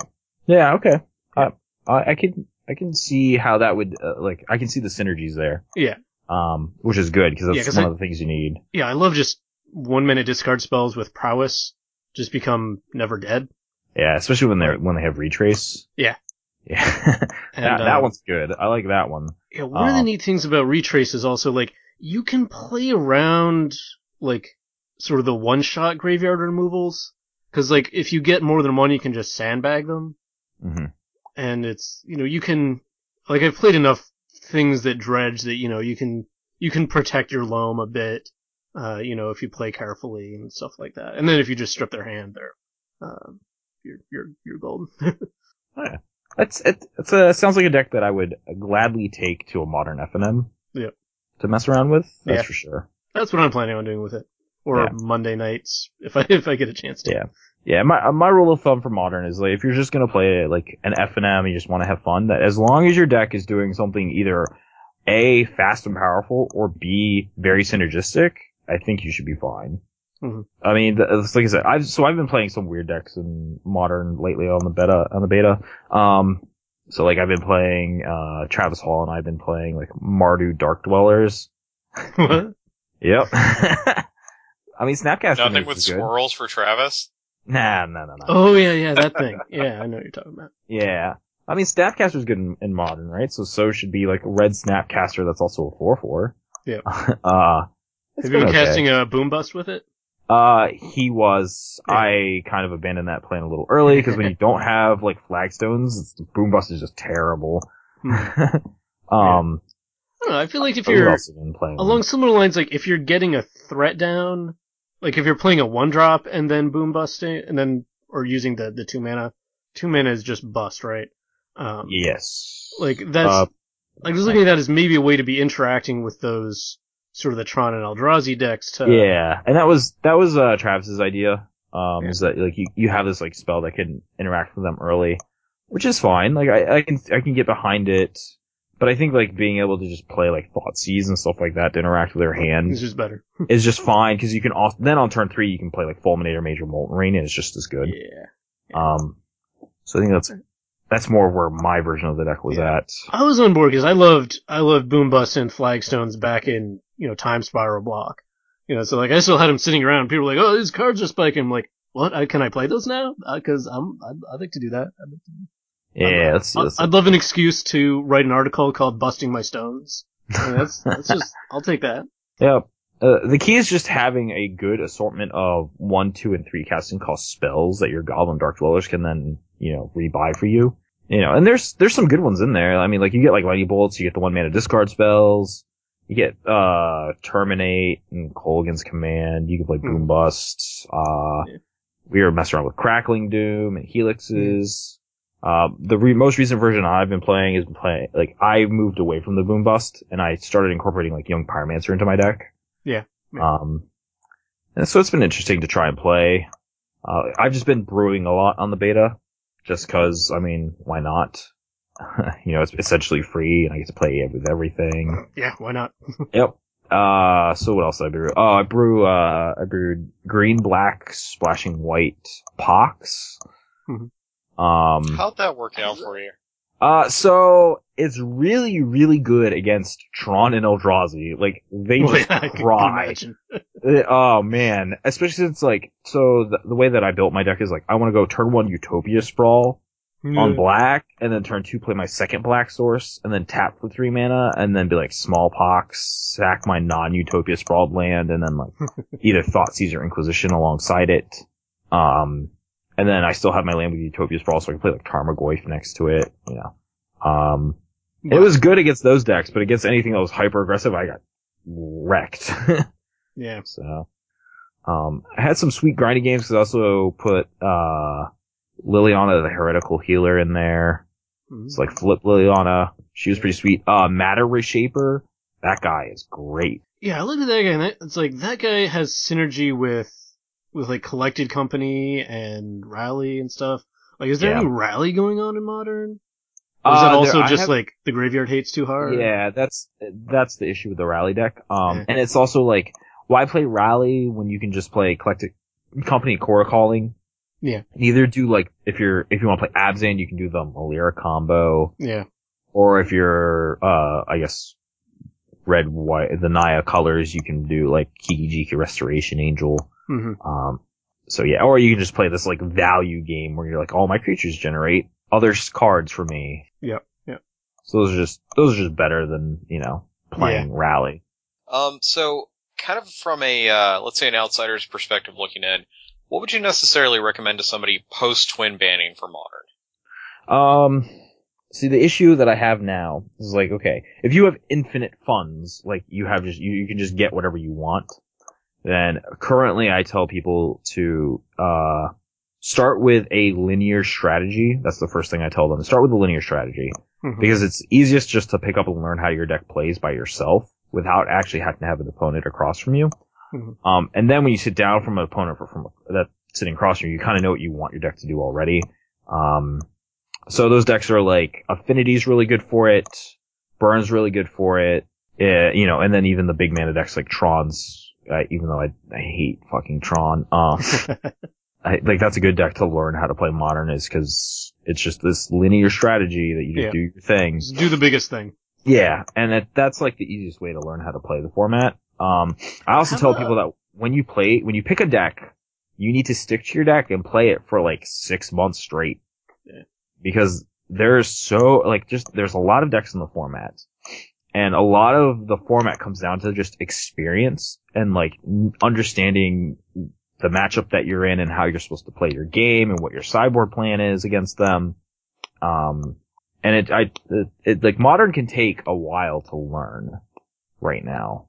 Yeah, okay. Uh, I, I can, I can see how that would, uh, like, I can see the synergies there. Yeah. Um, which is good, because that's Yeah, 'cause one I- of the things you need. Yeah, I love just one minute discard spells with prowess just become never dead. Yeah, especially when they're, when they have retrace. Yeah. Yeah. And, that, that um, one's good. I like that one. Yeah, one of the Um, neat things about retrace is also like you can play around like sort of the one shot graveyard removals, because like if you get more than one, you can just sandbag them, mhm. and it's you know you can like I've played enough things that dredge that you know you can you can protect your loam a bit, uh, you know if you play carefully and stuff like that, and then if you just strip their hand, they're um, you're you're you're golden. Oh, yeah. It's, it, it's a, sounds like a deck that I would gladly take to a modern F N M. Yep. To mess around with. That's Yeah. for sure. That's what I'm planning on doing with it, or Yeah. Monday nights if I if I get a chance to. Yeah. Yeah, my my rule of thumb for modern is like if you're just gonna play like an F N M and you just want to have fun, that as long as your deck is doing something either A, fast and powerful, or B, very synergistic, I think you should be fine. Mhm. I mean, th- it's like I said, I've so I've been playing some weird decks in modern lately on the beta on the beta. Um, so like I've been playing uh Travis Hall and I've been playing like Mardu Dark Dwellers. What? Yep. I mean, Snapcaster Nothing Maze with is good. swirls for Travis. Nah, no, no, no. Oh yeah, yeah, that thing. Yeah, I know what you're talking about. Yeah. I mean, Snapcaster's good in, in modern, right? So so should be like a red Snapcaster that's also a four four. Yep. uh, it's Have you been okay. casting a boom bust with it? Uh, he was, Yeah. I kind of abandoned that plan a little early because when you don't have like flagstones, it's, Boom Bust is just terrible. Hmm. um, I don't know. I feel like if what you're else have you been playing? along similar lines, like if you're getting a threat down, like if you're playing a one drop and then boom busting, and then or using the the two mana, two mana is just bust, right? Um, Yes. Like that's Uh, I was looking at that as maybe a way to be interacting with those sort of the Tron and Eldrazi decks to yeah, and that was that was uh Travis's idea. Um, Yeah. is that like you you have this like spell that can interact with them early, which is fine. Like I I can I can get behind it, but I think like being able to just play like Thoughtseize and stuff like that to interact with their hand is just better. is just fine because you can also then on turn three you can play like Fulminator, Major Molten Rain, and it's just as good. Yeah. Um, so I think that's that's more where my version of the deck was Yeah. at. I was on board because I loved I loved Boom Bust and Flagstones back in you know Time Spiral block. You know, so like I still had them sitting around. People were like, "Oh, these cards are spiking." I'm like, "What? I, can I play those now?" Because uh, I'm I'd, I'd like to do that. I'd, like to, Yeah, let's see. I'd, Let's see. I'd love an excuse to write an article called "Busting My Stones." I mean, that's that's just I'll take that. Yeah. Uh, the key is just having a good assortment of one, two, and three casting cost spells that your Goblin Dark Dwellers can then, you know, rebuy for you. You know, and there's, there's some good ones in there. I mean, like, you get, like, Lightning Bolts, you get the one mana discard spells, you get, uh, Terminate and Kolaghan's Command, you can play Boom Bust, uh, Yeah. we were messing around with Crackling Doom and Helixes. Uh, the re- most recent version I've been playing is play, like, I moved away from the Boom Bust, and I started incorporating, like, Young Pyromancer into my deck. Yeah. Yeah. Um, and so it's been interesting to try and play. Uh, I've just been brewing a lot on the beta, just cause, I mean, why not? You know, it's essentially free, and I get to play with everything. Yeah, why not? Yep. Uh, so what else did I brew? Oh, I brew, uh, I brewed green, black, splashing white pox. Mhm. Um, How'd that work out for you? Uh, so it's really, really good against Tron and Eldrazi. Like, they Well, just yeah, I can cry. imagine. Uh, Oh man, especially since like, so the, the way that I built my deck is like, I want to go turn one Utopia Sprawl on Yeah. black, and then turn two play my second black source, and then tap for three mana, and then be like Smallpox, sack my non-Utopia Sprawled land, and then like either Thoughtseize or Inquisition alongside it. Um, and then I still have my land with Utopia Sprawl, so I can play like Tarmogoyf next to it, you know. Um, it was good against those decks, but against anything that was hyper aggressive, I got wrecked. Yeah. So, um, I had some sweet grinding games because I also put, uh, Liliana, the Heretical Healer, in there. Mhm. It's like flip Liliana. She was pretty sweet. Uh, Matter Reshaper. That guy is great. Yeah, I looked at that guy, and that, it's like, that guy has synergy with, with like Collected Company and Rally and stuff. Like, is there Yeah. any Rally going on in Modern? Or is that Uh, also there- I just have- like, the Graveyard hates too hard? Yeah, that's, that's the issue with the Rally deck. Um, Yeah. and it's also like, why play Rally when you can just play Collected Company Core Calling? Yeah. And either do like, if you're, if you want to play Abzan, you can do the Malira combo. Yeah. Or if you're, uh, I guess, red, white, the Naya colors, you can do like Kiki Jiki Restoration Angel. hmm Um, so yeah, or you can just play this like value game where you're like, all my creatures generate other s- cards for me. Yep. Yep. So those are just, those are just better than, you know, playing Rally. Um, so kind of from a, uh, let's say an outsider's perspective looking in, what would you necessarily recommend to somebody post-twin banning for Modern? Um, see, the issue that I have now is like, okay, if you have infinite funds, like you have just, you, you can just get whatever you want, then currently I tell people to, uh, start with a linear strategy. That's the first thing I tell them. Start with a linear strategy. Mhm. Because it's easiest just to pick up and learn how your deck plays by yourself without actually having to have an opponent across from you. Mhm. Um, and then when you sit down from an opponent for, from that sitting across from you, you kind of know what you want your deck to do already. Um, so those decks are like, Affinity's really good for it. Burn's really good for it. Uh, you know, and then even the big mana decks like Tron's, uh, even though I, I hate fucking Tron, um, I, like that's a good deck to learn how to play Modern is because it's just this linear strategy that you just Yeah. do your thing. Just do the biggest thing. Yeah, and it, that's like the easiest way to learn how to play the format. Um, I also How tell about- people that when you play, when you pick a deck, you need to stick to your deck and play it for like six months straight. Yeah. Because there's so, like, just, there's a lot of decks in the format. And a lot of the format comes down to just experience and like n- understanding the matchup that you're in and how you're supposed to play your game and what your sideboard plan is against them. Um, and it, I, it, it, like Modern can take a while to learn right now.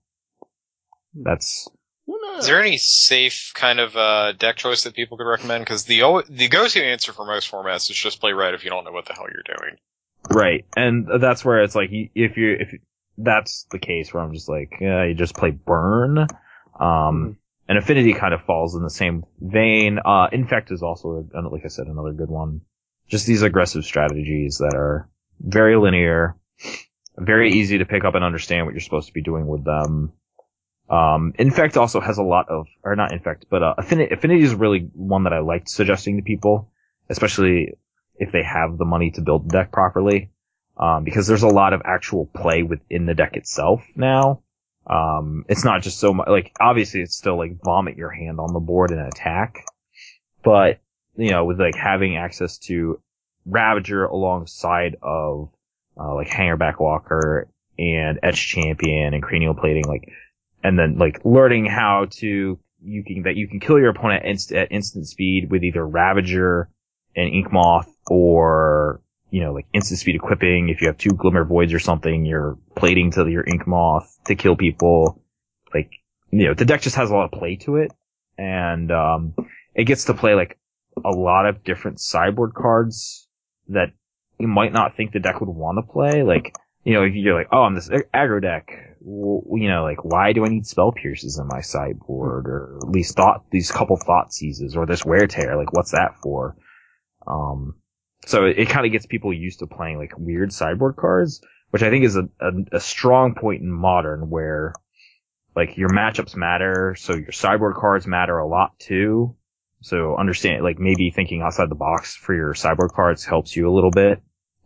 That's, Well, no. Is there any safe kind of uh, deck choice that people could recommend? Because the o- the go-to answer for most formats is just play red if you don't know what the hell you're doing. right. And that's where it's like, if you, if that's the case where I'm just like, yeah, you just play Burn. Um, Mhm. and Affinity kind of falls in the same vein. Uh, Infect is also, like I said, another good one. Just these aggressive strategies that are very linear, very easy to pick up and understand what you're supposed to be doing with them. Um, Infect also has a lot of, or not Infect, but, uh, Affinity, Affinity is really one that I liked suggesting to people, especially if they have the money to build the deck properly. Um, because there's a lot of actual play within the deck itself now. Um, it's not just so much, like, obviously it's still like vomit your hand on the board and attack, but, you know, with like having access to Ravager alongside of, uh, like Hangerback Walker and Etch Champion and Cranial Plating, like, and then like learning how to, you can, that you can kill your opponent inst- at instant speed with either Ravager and Ink Moth or, you know, like instant speed equipping. If you have two Glimmer Voids or something, you're plating to your Ink Moth to kill people. Like, you know, the deck just has a lot of play to it. And, um, it gets to play like a lot of different sideboard cards that you might not think the deck would want to play. Like, you know, if you're like, oh, I'm this aggro deck, well, you know, like, why do I need Spell Pierces in my sideboard? Or at least thought, these couple Thought Seizes, or this Wear Tear, like, what's that for? Um, so it, it kind of gets people used to playing, like, weird sideboard cards, which I think is a, a, a strong point in Modern where, like, your matchups matter, so your sideboard cards matter a lot too. So understand, like, maybe thinking outside the box for your sideboard cards helps you a little bit.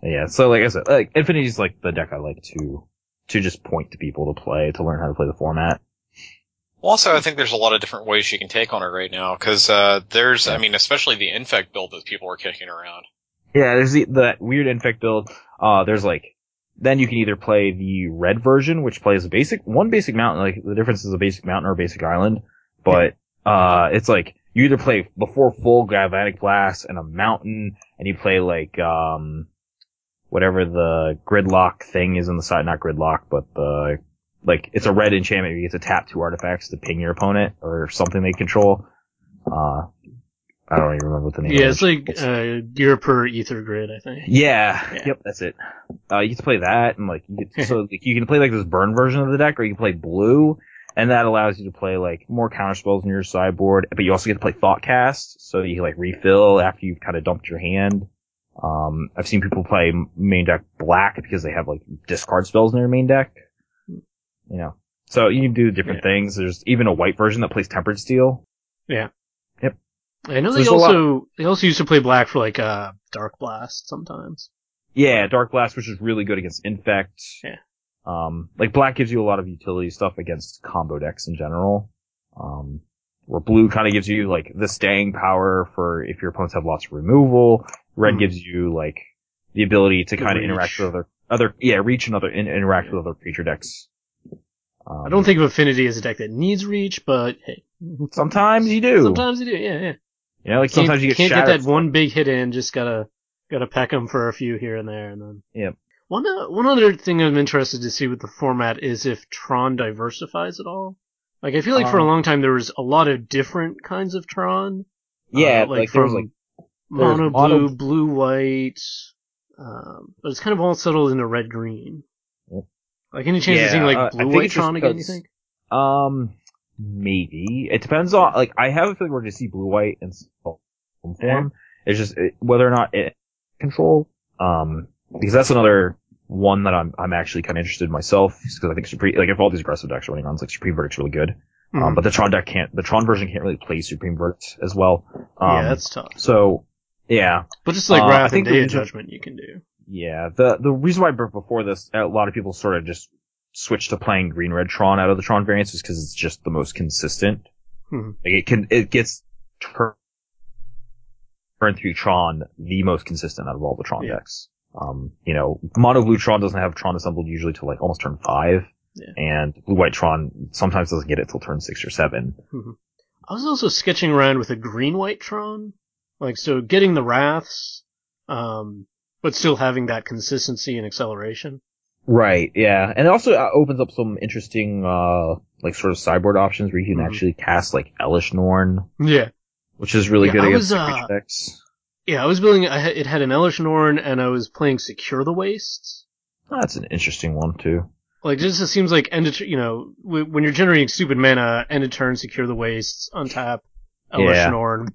Yeah, so like I said, like Infinity's like the deck I like to to just point to people to play to learn how to play the format. Also, I think there's a lot of different ways you can take on it right now, because uh, there's, Yeah. I mean, especially the Infect build that people are kicking around. Yeah, there's the, that weird Infect build. Uh, there's like, then you can either play the red version, which plays a basic, one basic mountain, like the difference is a basic mountain or a basic island, but, uh, it's like, you either play before full Galvanic Blast and a mountain, and you play like, um, whatever the gridlock thing is on the side, not gridlock, but the, like, it's a red enchantment, you get to tap two artifacts to ping your opponent, or something they control. Uh, I don't even remember what the name Yeah, is. it's like, uh, gear per ether grid, I think. Yeah, Yeah. yep, that's it. Uh, you get to play that, and like, you get to, so like, you can play like this burn version of the deck, or you can play blue, and that allows you to play like more counter spells in your sideboard, but you also get to play Thoughtcast, so you can like refill after you've kind of dumped your hand. Um, I've seen people play main deck black because they have like discard spells in their main deck. You know, so you can do different Yeah. things. There's even a white version that plays Tempered Steel. Yeah. Yep. I know So they there's a lot- also, they also used to play black for like, uh, Dark Blast sometimes. Yeah, Dark Blast, which is really good against Infect. Yeah. Um, like black gives you a lot of utility stuff against combo decks in general. Um, where blue kind of gives you like the staying power for if your opponents have lots of removal. Red Mhm. gives you like the ability to The kind of reach. interact with other, other, yeah, reach and other, in, interact Yeah. with other creature decks. Um, I don't think of Affinity as a deck that needs reach, but hey. sometimes you do. Sometimes you do, yeah, yeah. You know, like Can't- sometimes you get can't get Shattered that one big hit in, just gotta, gotta peck them for a few here and there, and then. Yep. One, uh, one other thing I'm interested to see with the format is if Tron diversifies at all. Like, I feel like for a Um, long time there was a lot of different kinds of Tron. Yeah, uh, like, like, there was from like, there was mono mono- blue, blue white, um, but it's kind of all settled into red green. Yep. Like, any chance Yeah, of seeing like uh, I blue think white it's just Tron again? You because- think? Um, maybe. It depends on, like, I have a feeling we're going to see blue white in some form. It's just it, whether or not it control. Um, because that's another one that I'm, I'm actually kind of interested in myself, because I think Supreme, like, if all these aggressive decks are running on, it's like Supreme Verdict's really good. Um, Mhm. but the Tron deck can't, the Tron version can't really play Supreme Verdict as well. Um, yeah, that's tough. so, yeah. But just like uh, I Wrath think and the Day of reason- Judgment you can do. Yeah, the the reason why before this, a lot of people sort of just switched to playing green red Tron out of the Tron variants is because it's just the most consistent. Hmm. Like it can, it gets turned through Tron the most consistent out of all the Tron Yeah. decks. Um, you know, mono blue Tron doesn't have Tron assembled usually till like almost turn five, Yeah. and blue white Tron sometimes doesn't get it till turn six or seven. I was also sketching around with a green white Tron. Like, so getting the Wraths, um, but still having that consistency and acceleration. Right, yeah. And it also uh, opens up some interesting, uh, like sort of sideboard options where you can Mhm. actually cast like Elish Norn, Yeah. which is really Yeah, good I against was, the uh, creature decks. Yeah, I was building, I had, it had an Elish Norn, and I was playing Secure the Wastes. Oh, that's an interesting one too. Like, just it seems like, end of, tu- you know, w- when you're generating stupid mana, end of turn, Secure the Wastes, untap, Elish Yeah. Norn.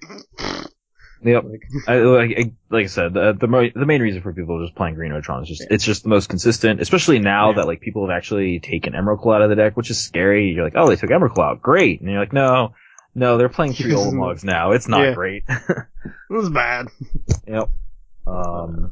Yep. Like, I, like, I- like I said, the the, mo- the main reason for people just playing green red Tron is just Yeah. it's just the most consistent, especially now Yeah. that like people have actually taken Emrakul out of the deck, which is scary. You're like, oh, they took Emrakul out, great, and you're like, no, no, they're playing three old mugs now. It's not Yeah. great. it was bad. Yep. Um.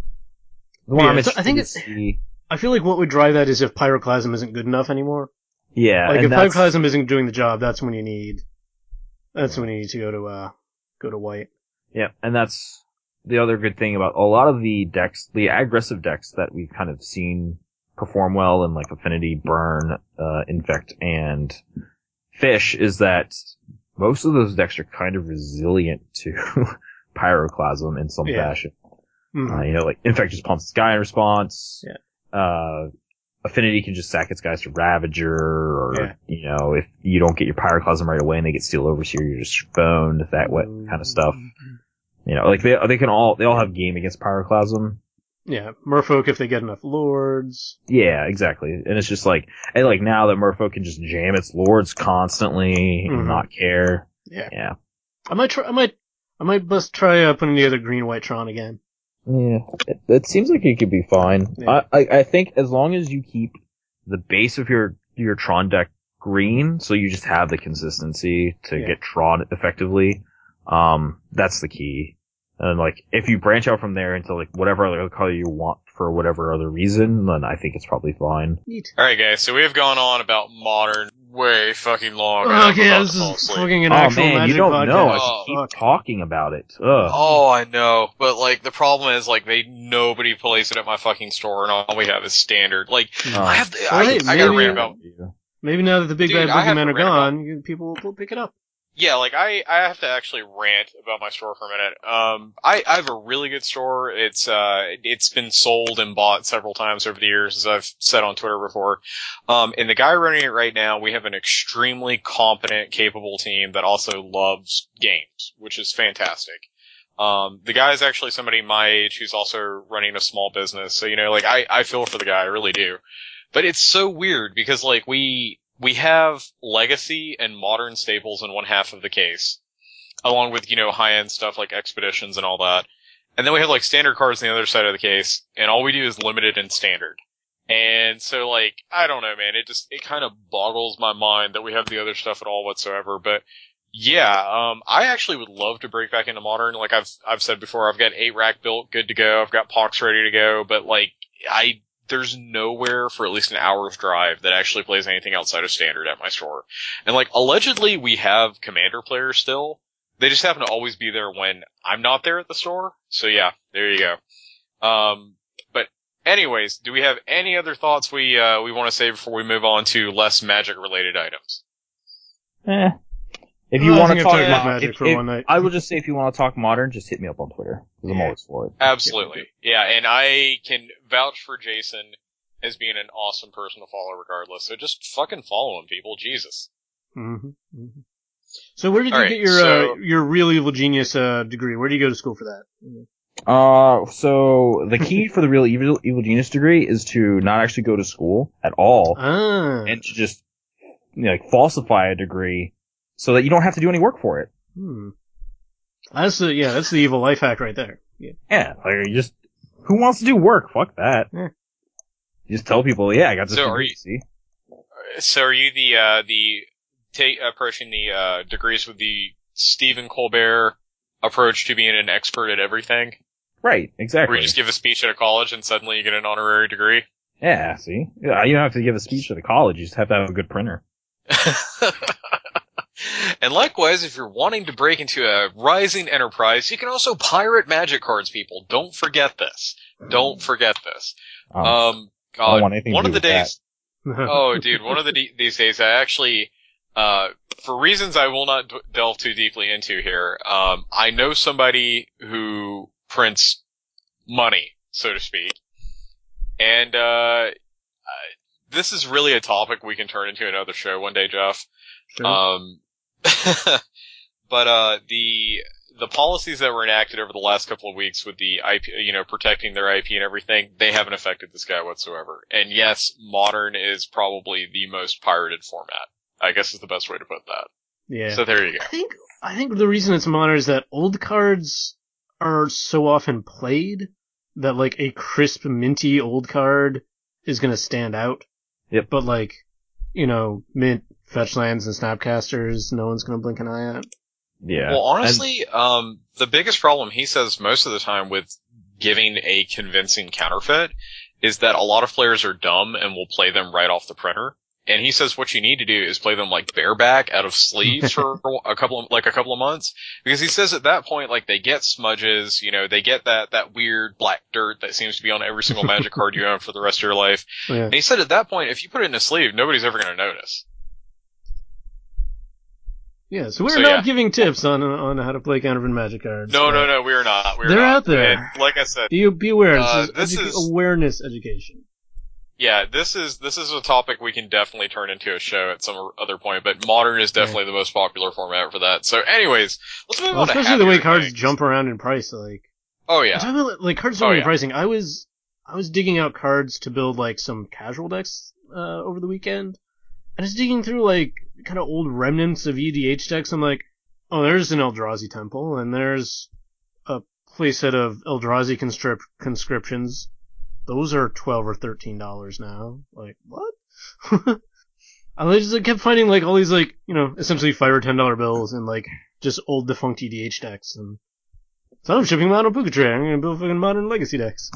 The one Yeah, I'm so I think interested to see. I feel like what would drive that is if Pyroclasm isn't good enough anymore. Yeah, Like, and if that's, Pyroclasm isn't doing the job, that's when you need, that's when you need to go to, uh, go to white. yeah, and that's the other good thing about a lot of the decks, the aggressive decks that we've kind of seen perform well in like Affinity, Burn, uh, Infect, and Fish is that most of those decks are kind of resilient to Pyroclasm in some Yeah. fashion. Mhm. Uh, you know, like Infect just pumps its guy in response. Yeah. Uh, Affinity can just sack its guys to Ravager, or, Yeah. you know, if you don't get your Pyroclasm right away and they get Steel Overseer, you're just boned, that what kind of stuff. You know, like they they can all they all have game against Pyroclasm. Yeah, Merfolk if they get enough lords. Yeah, exactly. And it's just like, and like now that Merfolk can just jam its lords constantly Mhm. and not care. Yeah. Yeah. I might try, I might, I might bust try uh, putting the other green white Tron again. Yeah. It, it seems like it could be fine. Yeah. I, I I think as long as you keep the base of your your Tron deck green, so you just have the consistency to Yeah. get Tron effectively. Um, that's the key. And like, if you branch out from there into like whatever other color you want for whatever other reason, then I think it's probably fine. Neat. Alright guys, so we have gone on about Modern way fucking long. and I'm Okay, about this to fall is asleep. fucking an Oh actual man, Magic you don't podcast. know. I Oh, keep Fuck. talking about it. Ugh. Oh, I know, but like the problem is like they nobody plays it at my fucking store, and all we have is standard. Like Oh. I have, Well, I, hey, I gotta maybe- rant about. Maybe now that the big Dude, bad I have boogeymen to are rant gone, you, people will pick it up. Yeah, like I, I have to actually rant about my store for a minute. Um, I, I have a really good store. It's, uh, it's been sold and bought several times over the years, as I've said on Twitter before. Um, and the guy running it right now, we have an extremely competent, capable team that also loves games, which is fantastic. Um, the guy is actually somebody my age who's also running a small business. So, you know, like I, I feel for the guy, I really do. But it's so weird because like we, We have legacy and modern staples in one half of the case, along with, you know, high-end stuff like expeditions and all that. And then we have like standard cards on the other side of the case, and all we do is limited and standard. And so like, I don't know, man, it just, it kind of boggles my mind that we have the other stuff at all whatsoever. But yeah, um, I actually would love to break back into modern. Like I've, I've said before, I've got eight rack built, good to go. I've got Pox ready to go, but like, I, there's nowhere for at least an hour's drive that actually plays anything outside of standard at my store. And like, allegedly we have commander players still. They just happen to always be there when I'm not there at the store. So yeah, there you go. Um, but anyways, do we have any other thoughts we, uh, we want to say before we move on to less magic related items? Eh. If you Oh, I want to think I've talk talked about mo- Magic if- for if- one night. I will just say if you want to talk modern, just hit me up on Twitter because I'm Yeah. always for it. Absolutely. Yeah, and I can vouch for Jason as being an awesome person to follow regardless. So just fucking follow him, people. Jesus. Mm-hmm. Mm-hmm. So where did you All right, get your so- uh, your real evil genius uh, degree? Where do you go to school for that? Uh, so the key for the real evil, evil genius degree is to not actually go to school at all Ah. and to just, you know, like falsify a degree so that you don't have to do any work for it. Hmm. That's the yeah. That's the evil life hack right there. Yeah. Yeah, like you just who wants to do work? Fuck that. Yeah. You just tell people, yeah, I got this So are degree. you- See, So are you the, uh, the, take, approaching the, uh, degrees with the Stephen Colbert approach to being an expert at everything? right? Exactly. Where you just give a speech at a college and suddenly you get an honorary degree? Yeah, see, yeah, you don't have to give a speech at a college. You just have to have a good printer. And likewise, if you're wanting to break into a rising enterprise, you can also pirate magic cards, people. Don't forget this. Don't forget this. Um, Um, I don't God, want anything to one do of the with that. days, oh, dude, one of the de- these days, I actually, uh, for reasons I will not d- delve too deeply into here, um, I know somebody who prints money, so to speak, and uh, uh, this is really a topic we can turn into another show one day, Jeff. Sure. Um, but uh, the the policies that were enacted over the last couple of weeks with the I P, you know, protecting their I P and everything, they haven't affected this guy whatsoever. And yes, modern is probably the most pirated format. I guess is the best way to put that. yeah. So there you I go. think I think the reason it's modern is that old cards are so often played that like a crisp minty old card is gonna stand out. Yep. But like, you know, mint fetch lands and snapcasters, no one's gonna blink an eye at. Yeah. Well, honestly, um, the biggest problem he says most of the time with giving a convincing counterfeit is that a lot of players are dumb and will play them right off the printer. And he says what you need to do is play them like bareback out of sleeves for a couple of, like a couple of months. Because he says at that point, like they get smudges, you know, they get that, that weird black dirt that seems to be on every single magic card you own for the rest of your life. Yeah. And he said at that point, if you put it in a sleeve, nobody's ever going to notice. Yeah, so we're So, not yeah. giving tips on on how to play counterfeit magic cards. No, but no, no, we are not. We are They're not. out there. And like I said, Be, be aware. Uh, this is, this edu- is- awareness education. yeah, this is this is a topic we can definitely turn into a show at some other point, but modern is definitely the most popular format for that. So anyways, let's move Well, on to especially the way happier cards things. jump around in price. Like, Oh yeah. talking about like cards Oh, jumping in yeah. pricing. I was I was digging out cards to build like some casual decks uh, over the weekend. I was digging through like kind of old remnants of E D H decks. I'm like, oh, there's an Eldrazi Temple, and there's a playset of Eldrazi conscript- conscriptions. Those are twelve or thirteen dollars now. Like, what? I just like, kept finding like all these like, you know, essentially five or ten dollar bills and like just old defunct E D H decks, and So I'm shipping modern Puka-Tray. I'm gonna build fucking modern Legacy decks.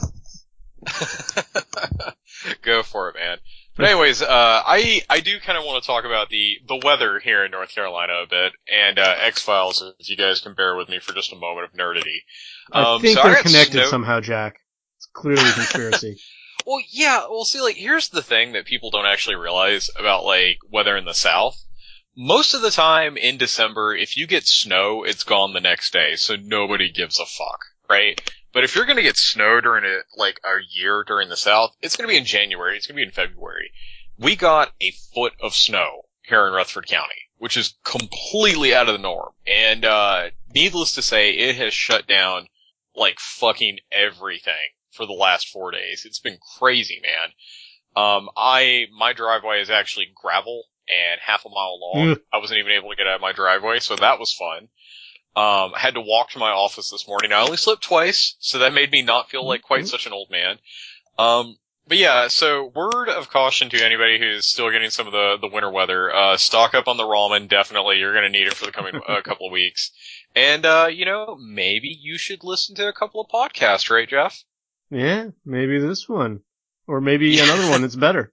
Go for it, man. But anyways, uh, I, I do kind of want to talk about the, the weather here in North Carolina a bit, and, uh, X-Files, if you guys can bear with me for just a moment of nerdity. Um, I think so they're I got connected snow- somehow, Jack. It's clearly a conspiracy. Well, yeah, well, see, like, here's the thing that people don't actually realize about, like, weather in the South. Most of the time in December, if you get snow, it's gone the next day, so nobody gives a fuck, right? But if you're gonna get snow during a, like, a year during the South, it's gonna be in January, it's gonna be in February. We got a foot of snow here in Rutherford County, which is completely out of the norm. And, uh, needless to say, it has shut down, like, fucking everything for the last four days. It's been crazy, man. Um, I, my driveway is actually gravel and half a mile long. Mm. I wasn't even able to get out of my driveway, so that was fun. Um, I had to walk to my office this morning. I only slept twice, so that made me not feel like quite such an old man. Um, but yeah, so word of caution to anybody who's still getting some of the, the winter weather, uh, stock up on the ramen, definitely. You're gonna need it for the coming, uh, couple of weeks. And, uh, you know, maybe you should listen to a couple of podcasts, right, Jeff? Yeah, maybe this one. Or maybe another one that's better.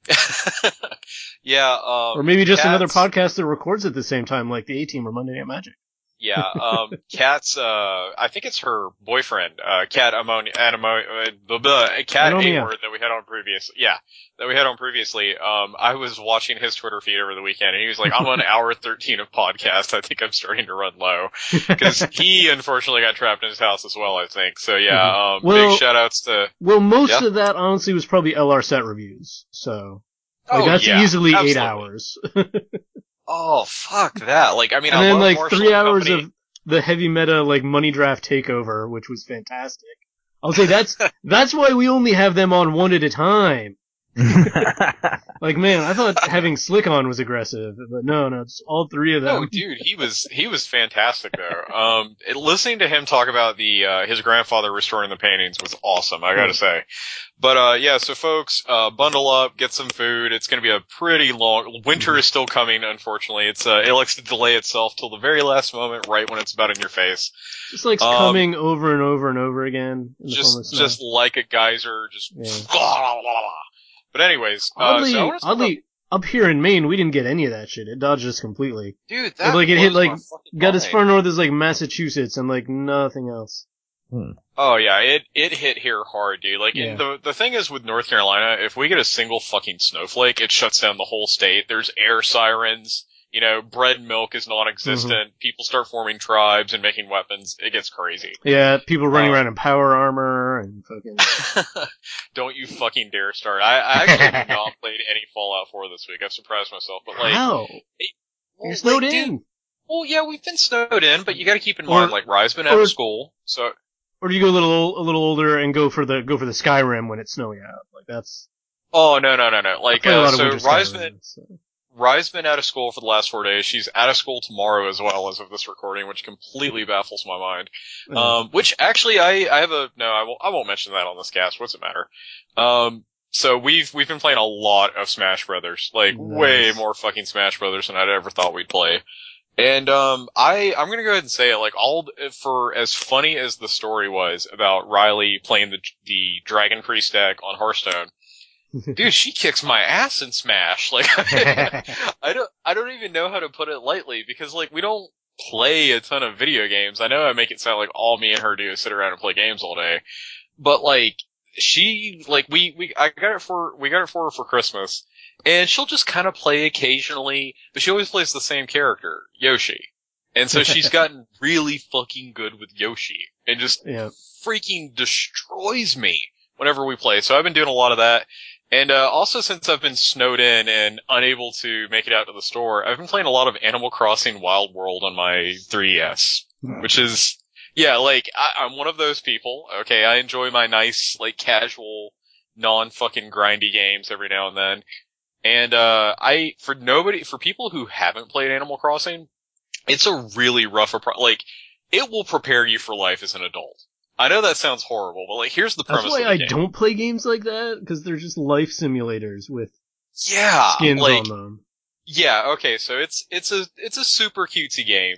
Yeah, um. Or maybe just Cats, another podcast that records at the same time, like the A-Team or Monday Night Magic. Yeah, um, Kat's, uh, I think it's her boyfriend, uh, Kat Amon, Anamo, uh, blah, blah, Kat Anomia. A-word that we had on previous, yeah, that we had on previously. Um, I was watching his Twitter feed over the weekend, and he was like, I'm on hour thirteen of podcast. I think I'm starting to run low. Cause he, unfortunately, got trapped in his house as well, I think. So yeah, um, Well- big shout outs to, Well, most Yeah. of that, honestly, was probably L R set reviews, so... Like, oh that's yeah, easily eight absolutely. hours. Oh, fuck that. Like, I mean, And I then, love like, Marshall three and hours Company. of the heavy meta, like, money draft takeover, which was fantastic. I'll say that's, that's why we only have them on one at a time. Like, man, I thought having Slick on was aggressive, but no, no, it's all three of them. No, dude, he was he was fantastic though. Um, it, listening to him talk about the uh, his grandfather restoring the paintings was awesome. I gotta say. But uh, yeah, so folks, uh, bundle up, get some food. It's gonna be a pretty long. Winter is still coming. Unfortunately, it's uh, it likes to delay itself till the very last moment, right when it's about in your face. Just like Um, coming over and over and over again in the form of Just snow. just like a geyser, just. Yeah. But anyways, Oddly, uh, so I wanna talk oddly, up here in Maine, we didn't get any of that shit. It dodged us completely. about, dude, But, that like, it hit, blows like, my fucking got as mind. far north as, like, Massachusetts and, like, nothing else. Oh yeah, it it hit here hard, dude. Like, Yeah. and the the thing is with North Carolina, if we get a single fucking snowflake, it shuts down the whole state. There's air sirens. You know, bread and milk is non-existent. Mm-hmm. People start forming tribes and making weapons. It gets crazy. Yeah, people running Um, around in power armor and fucking... Don't you fucking dare start. I, I actually have not played any Fallout four this week. I've surprised myself, but like, How? well, You're snowed like, dude, in. well, yeah, we've been snowed in, but you got to keep in Or- mind, like, Rye's been out or- of school, so. Or do you go a little, a little older and go for the, go for the Skyrim when it's snowy out? Like, that's... Oh no no no no! I Like, play a uh, lot of so Winter Rye's Skyrim, been so. Rye's been out of school for the last four days. She's out of school tomorrow as well as of this recording, which completely baffles my mind. Yeah. Um, which actually I, I have a, no, I won't, I won't mention that on this cast. What's it matter? Um, so we've, we've been playing a lot of Smash Brothers. Like, Nice. way more fucking Smash Brothers than I'd ever thought we'd play. And, um, I, I'm gonna go ahead and say it, like, all, for as funny as the story was about Riley playing the, the Dragon Priest deck on Hearthstone, dude, she kicks my ass in Smash. Like, I don't, I don't even know how to put it lightly because, like, we don't play a ton of video games. I know I make it sound like all me and her do is sit around and play games all day, but like, she, like, we, we, I got it for, we got it for her for Christmas, and she'll just kind of play occasionally, but she always plays the same character, Yoshi. And so she's gotten really fucking good with Yoshi, and just Yeah. freaking destroys me whenever we play. So I've been doing a lot of that. And uh, also, since I've been snowed in and unable to make it out to the store, I've been playing a lot of Animal Crossing Wild World on my three D S, which is, yeah, like, I, I'm one of those people, okay, I enjoy my nice, like, casual, non-fucking grindy games every now and then. And, uh, I, for nobody, for people who haven't played Animal Crossing, it's a really rough, appro- like, it will prepare you for life as an adult. I know that sounds horrible, but like, here's the premise That's why of the I game. don't play games like that, because they're just life simulators with Yeah, skins like, on them. yeah, okay, so it's, it's a, it's a super cutesy game.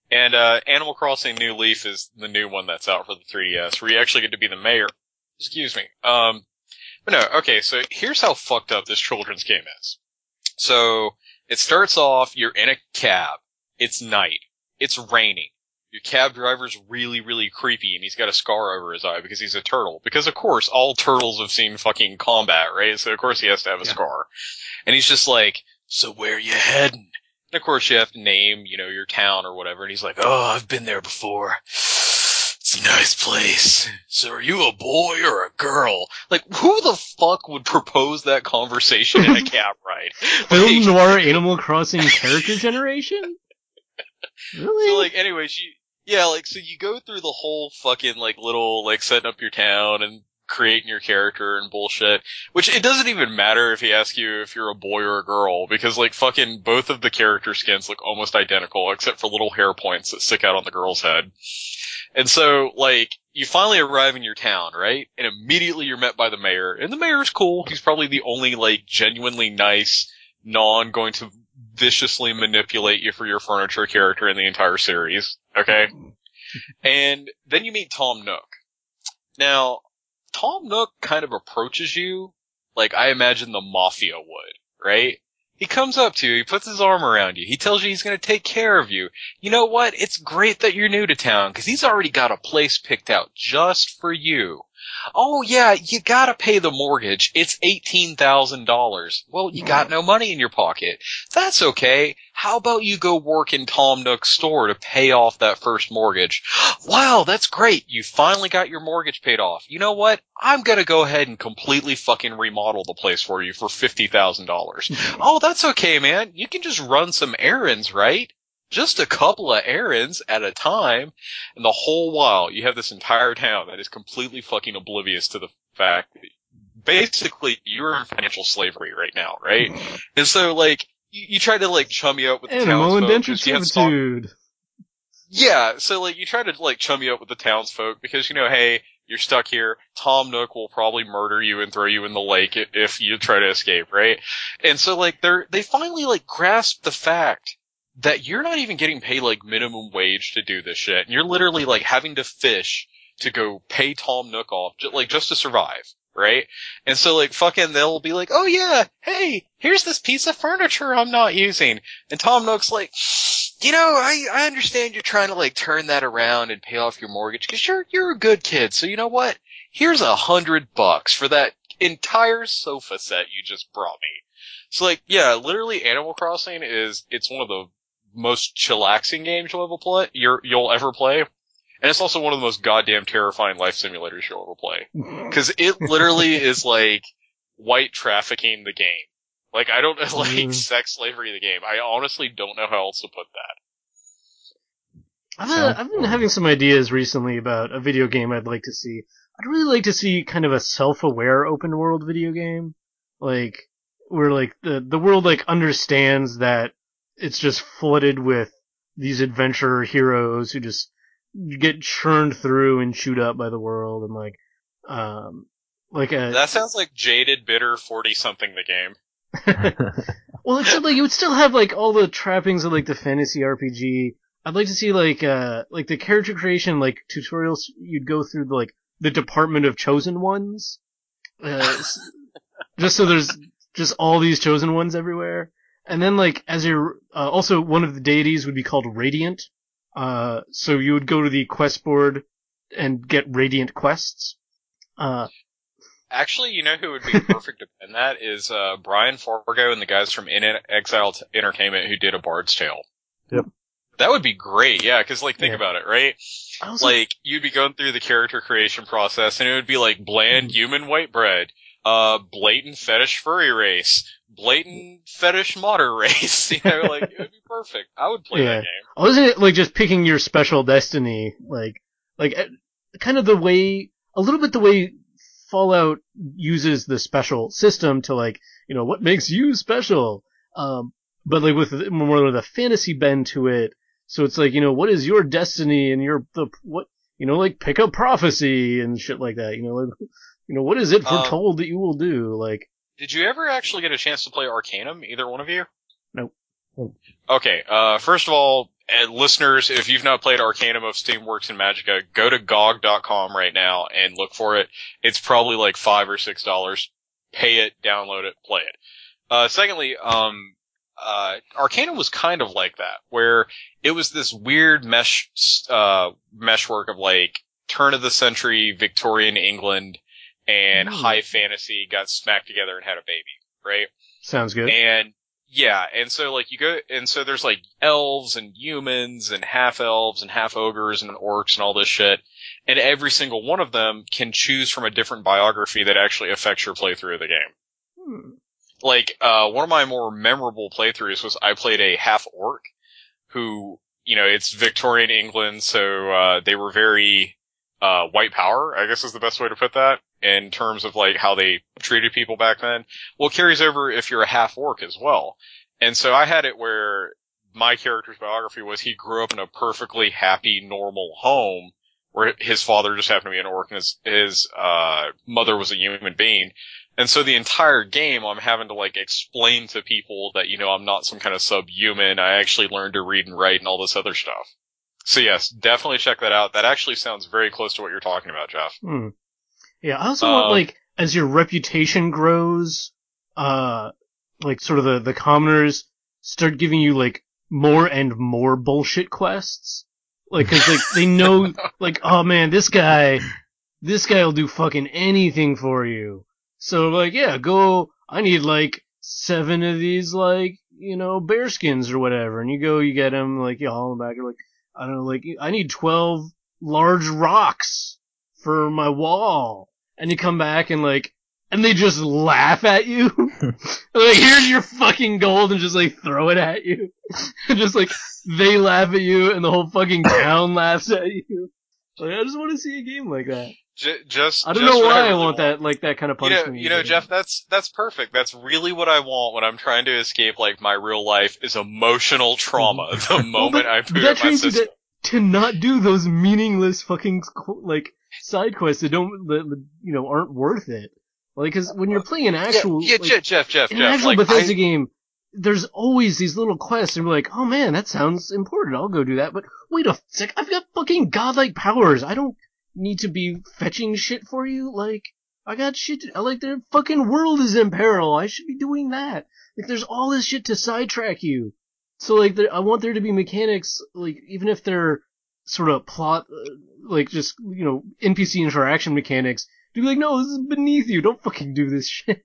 And uh, Animal Crossing New Leaf is the new one that's out for the three D S, where you actually get to be the mayor. Excuse me. Um, but no, okay, so here's how fucked up this children's game is. So, it starts off, you're in a cab. It's night. It's raining. Your cab driver's really, really creepy, and he's got a scar over his eye because he's a turtle. Because, of course, all turtles have seen fucking combat, right? So, of course, he has to have a yeah. scar. And he's just like, so where you heading? And, of course, you have to name, you know, your town or whatever. And he's like, oh, I've been there before. It's a nice place. So are you a boy or a girl? Like, who the fuck would propose that conversation in a cab ride? Film like, noir Animal Crossing character generation? Really? So, like, anyways, you, yeah, like, so you go through the whole fucking, like, little, like, setting up your town and creating your character and bullshit, which it doesn't even matter if he asks you if you're a boy or a girl, because, like, fucking both of the character skins look almost identical, except for little hair points that stick out on the girl's head. And so, like, you finally arrive in your town, right? And immediately you're met by the mayor, and the mayor's cool. He's probably the only, like, genuinely nice, non going to viciously manipulate you for your furniture character in the entire series, okay? And then you meet Tom Nook. Now, Tom Nook kind of approaches you like I imagine the Mafia would, right? He comes up to you, he puts his arm around you, he tells you he's gonna take care of you. You know what? It's great that you're new to town, because he's already got a place picked out just for you. Oh yeah, you gotta pay the mortgage. It's eighteen thousand dollars. Well, you got no money in your pocket. That's okay. How about you go work in Tom Nook's store to pay off that first mortgage? Wow, that's great. You finally got your mortgage paid off. You know what? I'm gonna go ahead and completely fucking remodel the place for you for fifty thousand dollars. Oh, that's okay, man. You can just run some errands, right? Just a couple of errands at a time, and the whole while you have this entire town that is completely fucking oblivious to the fact that basically you're in financial slavery right now, right? And so, like, you, you try to, like, chum you up with the Animal townsfolk. indentured servitude. Yeah, so, like, you try to, like, chum you up with the townsfolk because, you know, hey, you're stuck here. Tom Nook will probably murder you and throw you in the lake if you try to escape, right? And so, like, they're, they finally, like, grasp the fact that you're not even getting paid, like, minimum wage to do this shit. And you're literally, like, having to fish to go pay Tom Nook off, j- like, just to survive, right? And so, like, fucking, they'll be like, oh yeah, hey, here's this piece of furniture I'm not using. And Tom Nook's like, you know, I, I understand you're trying to, like, turn that around and pay off your mortgage, because you're, you're a good kid. So you know what? Here's a hundred bucks for that entire sofa set you just brought me. So, like, yeah, literally Animal Crossing is, it's one of the most chillaxing games you'll ever play, you're, you'll ever play. And it's also one of the most goddamn terrifying life simulators you'll ever play. Cause it literally is like white trafficking the game. Like, I don't, like, mm. sex slavery the game. I honestly don't know how else to put that. I've, uh, I've been having some ideas recently about a video game I'd like to see. I'd really like to see kind of a self-aware open world video game. Like, where, like, the, the world, like, understands that it's just flooded with these adventure heroes who just get churned through and chewed up by the world, and like, um, like a. That sounds like jaded, bitter forty-something the game. Well, it's like you would still have like all the trappings of like the fantasy R P G. I'd like to see like uh like the character creation like tutorials you'd go through the, like the Department of Chosen Ones, uh, just so there's just all these chosen ones everywhere. And then, like, as your, uh, also one of the deities would be called Radiant. Uh, so you would go to the quest board and get Radiant quests. Uh, Actually, you know who would be perfect in that is, uh, Brian Fargo and the guys from In Exile Entertainment who did A Bard's Tale. Yep. That would be great, yeah, cause, like, think yeah. about it, right? Also, like, you'd be going through the character creation process, and it would be like bland human white bread, uh, blatant fetish furry race, blatant fetish modder race, you know, like, it would be perfect. I would play yeah. that game. Wasn't it, like, just picking your special destiny, like, like, kind of the way, a little bit the way Fallout uses the special system to, like, you know, what makes you special? Um, but, like, with more of the fantasy bend to it, so it's like, you know, what is your destiny and your, the, what, you know, like, pick up prophecy and shit like that, you know, like, you know, what is it foretold um, that you will do, like. Did you ever actually get a chance to play Arcanum, either one of you? Nope. Okay, uh, first of all, and listeners, if you've not played Arcanum of Steamworks and Magicka, go to G O G dot com right now and look for it. It's probably like five or six dollars. Pay it, download it, play it. Uh, secondly, um, uh, Arcanum was kind of like that, where it was this weird mesh, uh, meshwork of like turn of the century Victorian England and Ooh. high fantasy got smacked together and had a baby, right? Sounds good. And yeah, and so like you go, and so there's like elves and humans and half elves and half ogres and orcs and all this shit, and every single one of them can choose from a different biography that actually affects your playthrough of the game. Hmm. Like, uh, one of my more memorable playthroughs was I played a half orc who, you know, it's Victorian England, so, uh, they were very, uh, white power, I guess is the best way to put that, in terms of like how they treated people back then. Well, it carries over if you're a half orc as well. And so I had it where my character's biography was he grew up in a perfectly happy, normal home where his father just happened to be an orc and his, his, uh, mother was a human being. And so the entire game, I'm having to like explain to people that, you know, I'm not some kind of subhuman. I actually learned to read and write and all this other stuff. So yes, definitely check that out. That actually sounds very close to what you're talking about, Jeff. Hmm. Yeah, I also Um, want, like, as your reputation grows, uh, like, sort of the, the commoners start giving you, like, more and more bullshit quests. Like, cause, like, they know, like, oh man, this guy, this guy will do fucking anything for you. So, like, yeah, go, I need, like, seven of these, like, you know, bear skins or whatever. And you go, you get them, like, you haul them back, you're like, I don't know, like, I need twelve large rocks for my wall. And you come back and, like, and they just laugh at you. Like, here's your fucking gold, and just, like, throw it at you. And just, like, they laugh at you, and the whole fucking town laughs at you. Like, I just want to see a game like that. J- just, I don't just know what why I, really want that, like, that kind of You know, punishment. you know, Jeff, that's, that's perfect. That's really what I want when I'm trying to escape, like, my real life is emotional trauma the moment well, but, I but boot that up my trains you system. to, to not do those meaningless fucking, like, side quests that don't, that, you know, aren't worth it. Like, cause when you're playing an actual, yeah, yeah, like, Jeff, Jeff, in Jeff, an actual like, Bethesda I, game, there's always these little quests, and we're like, oh man, that sounds important, I'll go do that, but wait a sec, I've got fucking godlike powers, I don't need to be fetching shit for you, like, I got shit to, like, their fucking world is in peril, I should be doing that. Like, there's all this shit to sidetrack you. So, like, there, I want there to be mechanics, like, even if they're sort of plot, uh, like, just, you know, N P C interaction mechanics, to be like, no, this is beneath you, don't fucking do this shit.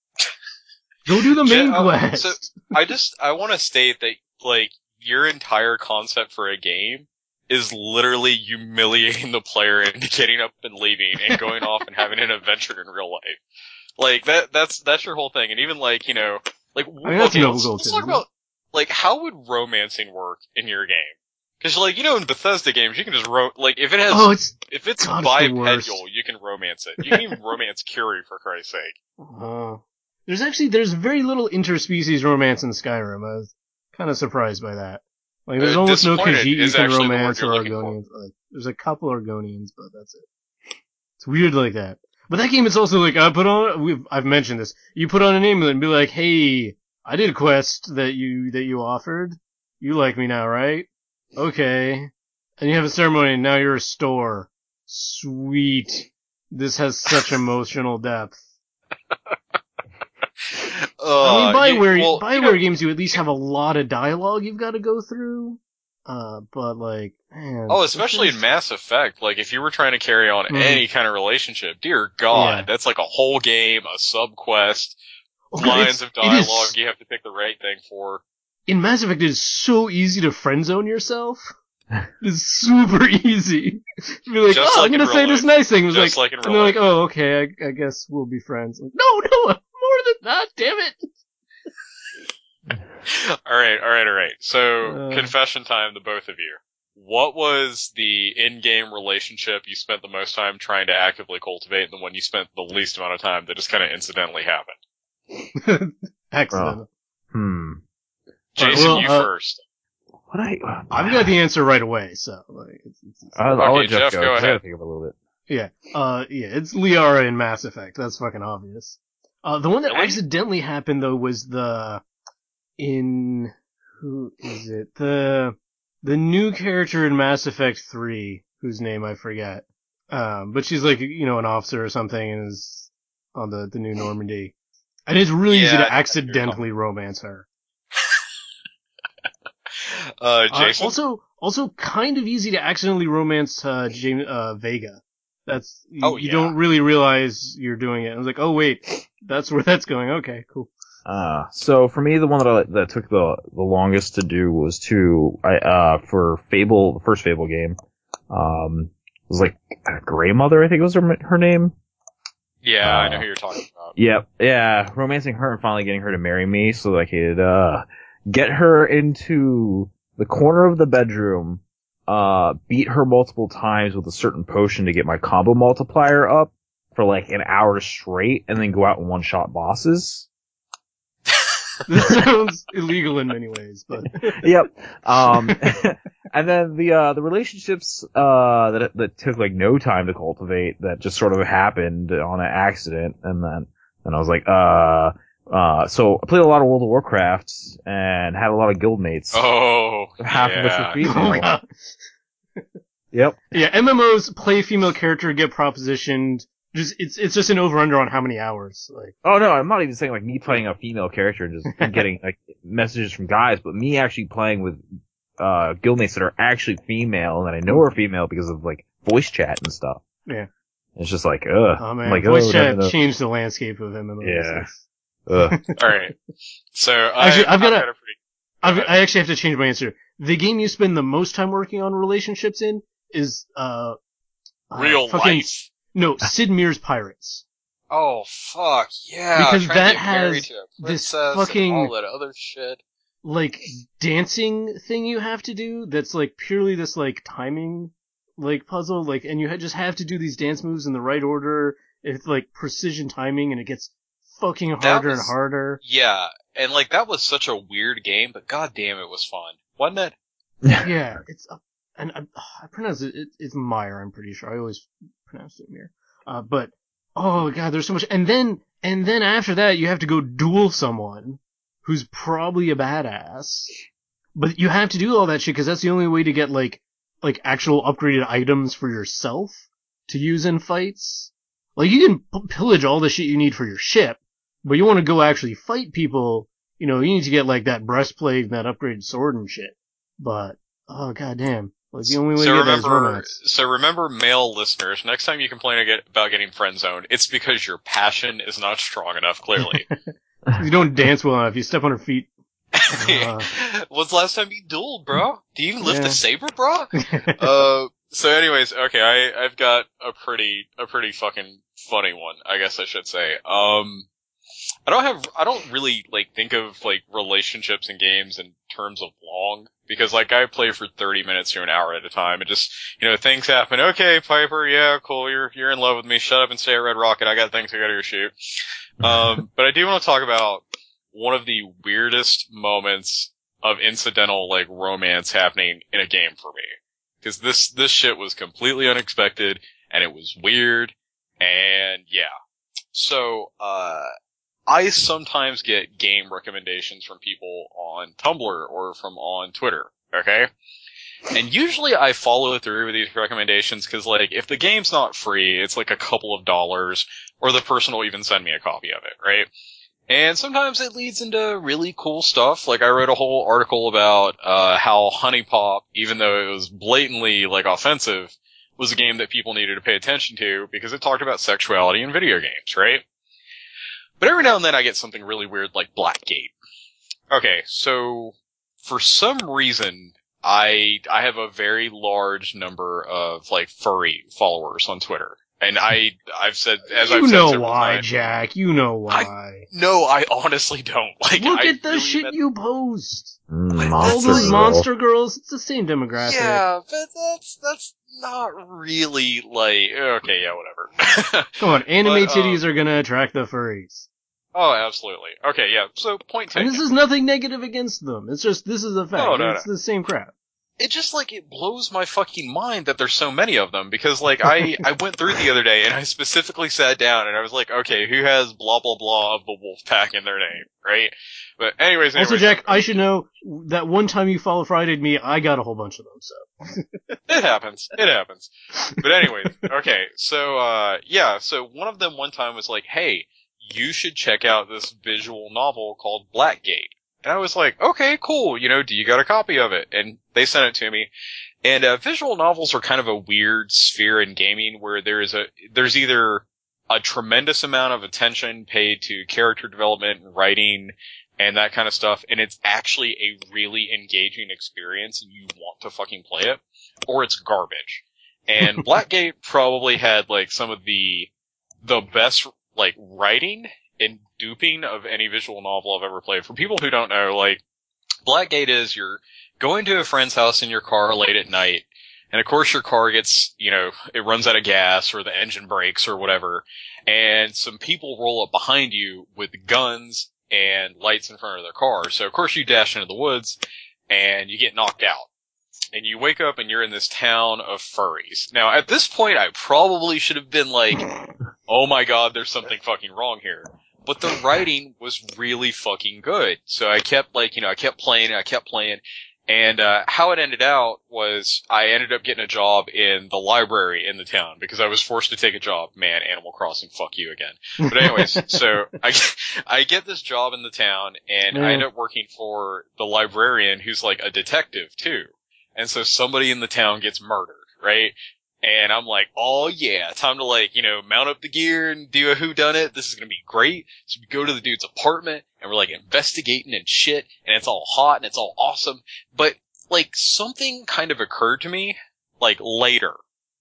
Go do the main Je- uh, quest. So, I just, I want to state that, like, your entire concept for a game is literally humiliating the player into getting up and leaving and going off and having an adventure in real life. Like, that, that's, that's your whole thing. And even like, you know, like, I mean, that's okay, no let's, goal let's too, talk isn't it? about, like, how would romancing work in your game? Cause like, you know, in Bethesda games, you can just ro- like, if it has, Oh, it's, if it's God, it's the worst. bipedal, you can romance it. You can even romance Curie, for Christ's sake. uh, there's actually, there's very little interspecies romance in Skyrim. I was kind of surprised by that. Like, there's Uh, almost no disappointed Khajiit you is can actually the word romance or you're looking for. Argonians. Like, there's a couple Argonians, but that's it. It's weird like that. But that game, it's also like, I put on, we've, I've mentioned this, you put on an amulet and be like, hey, I did a quest that you, that you offered. You like me now, right? Okay. And you have a ceremony and now you're a store. Sweet. This has such emotional depth. Uh, I mean, Bioware, you, well, Bioware you know, games, you at least have a lot of dialogue you've got to go through. Uh, but like, man. oh, especially this in is- Mass Effect, like if you were trying to carry on Mm. any kind of relationship, dear God, Yeah. that's like a whole game, a sub quest, Oh, God, lines it's- of it is- dialogue you have to pick the right thing for. In Mass Effect, it is so easy to friend zone yourself. It is super easy. Be like, Just oh, like I'm in gonna real say this life. nice thing. It was Just like, like in and real they're life. like, oh, okay, I, I guess we'll be friends. Like, no, no, more than that, damn it. Alright, alright, alright. So, Uh. confession time to both of you. What was the in-game relationship you spent the most time trying to actively cultivate and the one you spent the least amount of time that just kind of incidentally happened? Excellent. Hmm. Jason, well, you uh, first. What I? I've got the answer right away, so like, it's, it's, it's, I'll, I'll Okay, let Jeff, Jeff, go. go 'cause I ahead. gotta think of it a little bit. yeah, uh, yeah, it's Liara in Mass Effect. That's fucking obvious. Uh, the one that Really? accidentally happened though was the in who is it the the new character in Mass Effect three, whose name I forget. Um, but she's like, you know, an officer or something and is on the, the new Normandy. And it's really Yeah, easy I to think that's accidentally romance her. Uh, Uh, Jason? also, also kind of easy to accidentally romance, uh, James, uh, Vega. That's, you, Oh, you yeah. don't really realize you're doing it. I was like, oh wait, that's where that's going. Okay, cool. Uh, so for me, the one that I, that took the the longest to do was to I uh for Fable, the first Fable game. Um, it was like Grey Mother, I think was her her name. Yeah, uh, I know who you're talking about. Yep, yeah, romancing her and finally getting her to marry me so that I could uh get her into the corner of the bedroom, uh, beat her multiple times with a certain potion to get my combo multiplier up for like an hour straight, and then go out and one shot bosses. This sounds illegal in many ways, but Yep. Um, and then the, uh, the relationships, uh, that, that took like no time to cultivate that just sort of happened on an accident. And then, and I was like, uh, uh, so I played a lot of World of Warcraft and had a lot of guildmates. Oh, Half yeah. of which were female. oh god. Yep. Yeah, M M Os play female character, get propositioned. Just it's it's just an over under on how many hours. Like Oh no, I'm not even saying like me playing a female character and just getting like messages from guys, but me actually playing with, uh, guildmates that are actually female and I know are female because of like voice chat and stuff. yeah. It's just like, ugh. Oh man, I'm like, voice oh, chat no, no, no. changed the landscape of M M Os. Yeah. Ugh. Alright. So, I, Actually, I've got a- got a pretty... I've, I actually have to change my answer. The game you spend the most time working on relationships in is uh, uh Real fucking, life. No, Sid Meier's Pirates. Oh, fuck, yeah. Because trying that to get married has to a this princess fucking- and all that other shit. Like dancing thing you have to do. That's like purely this like timing like puzzle. Like, and you ha- just have to do these dance moves in the right order. It's like precision timing, and it gets fucking harder was- and harder. Yeah, and like, that was such a weird game, but goddamn, it was fun. Wasn't it? Yeah, it's uh, and I, I pronounce it, it. It's Meyer. I'm pretty sure. I always pronounce it Meyer. Uh, but oh god, there's so much. And then and then after that, you have to go duel someone who's probably a badass. But you have to do all that shit because that's the only way to get like like actual upgraded items for yourself to use in fights. Like you can p- pillage all the shit you need for your ship, but you want to go actually fight people. You know, you need to get like that breastplate and that upgraded sword and shit. But oh goddamn, like the only way So to get that is remember, romance. so remember, male listeners, next time you complain ag- about getting friend zoned, it's because your passion is not strong enough, clearly. You don't dance well enough. You step on her feet. Uh. When's the last time you dueled, bro? Do you even lift Yeah. a saber, bro? uh, so anyways, okay, I, I've got a pretty, a pretty fucking funny one, I guess I should say. Um, I don't have, I don't really, like, think of, like, relationships in games in terms of long, because, like, I play for thirty minutes to an hour at a time, and just, you know, things happen. Okay, Piper, yeah, cool, you're, you're in love with me, shut up and stay at Red Rocket, I got things I gotta go shoot. Um, but I do want to talk about one of the weirdest moments of incidental, like, romance happening in a game for me. Cause this, this shit was completely unexpected, and it was weird, and yeah. So, uh, I sometimes get game recommendations from people on Tumblr or from on Twitter, okay? And usually I follow through with these recommendations cause like, if the game's not free, it's like a couple of dollars, or the person will even send me a copy of it, right? And sometimes it leads into really cool stuff. Like I wrote a whole article about, uh, how Honey Pop, even though it was blatantly, like, offensive, was a game that people needed to pay attention to because it talked about sexuality in video games, right? But every now and then I get something really weird like Blackgate. Okay, so, for some reason, I, I have a very large number of, like, furry followers on Twitter. And I, I've said, as you I've said know several why, times. Jack. You know why. No, I honestly don't. Like, Look I at the really shit meant- you post. Mm, All monster those girl. monster girls, it's the same demographic. Yeah, but that's, that's not really, like, okay, yeah, whatever. Come on, anime But, um, titties are gonna attract the furries. Oh, absolutely. Okay, yeah, so point And taken. this is nothing negative against them. It's just, this is a fact. No, no, It's the same crap. it just, like, it blows my fucking mind that there's so many of them, because, like, I, I went through the other day, and I specifically sat down, and I was like, okay, who has blah blah blah of the wolf pack in their name, right? But anyways, anyways Also, Jack, I should know, that one time you Follow Friday'd me, I got a whole bunch of them, so. It happens. It happens. But anyways, okay, so, uh, yeah, so one of them one time was like, hey, you should check out this visual novel called Blackgate. And I was like, okay, cool, you know, do you got a copy of it? And they sent it to me. And, uh, visual novels are kind of a weird sphere in gaming where there is a, there's either a tremendous amount of attention paid to character development and writing and that kind of stuff, and it's actually a really engaging experience and you want to fucking play it, or it's garbage. And Blackgate probably had, like, some of the, the best, like, writing and duping of any visual novel I've ever played. For people who don't know, like, Blackgate is you're going to a friend's house in your car late at night, and of course your car gets, you know, it runs out of gas or the engine breaks or whatever, and some people roll up behind you with guns and lights in front of their car. So of course you dash into the woods and you get knocked out. And you wake up and you're in this town of furries. Now at this point I probably should have been like, oh my god, there's something fucking wrong here. But the writing was really fucking good. So I kept, like, you know, I kept playing and I kept playing. And, uh, how it ended out was I ended up getting a job in the library in the town because I was forced to take a job. Man, Animal Crossing, fuck you again. But anyways, so I, I get this job in the town and Yeah. I end up working for the librarian who's like a detective too. And so somebody in the town gets murdered, right? And I'm like, oh yeah, time to, like, you know, mount up the gear and do a whodunit. This is gonna be great. So we go to the dude's apartment and we're like investigating and shit, and it's all hot and it's all awesome. But, like, something kind of occurred to me, like, later,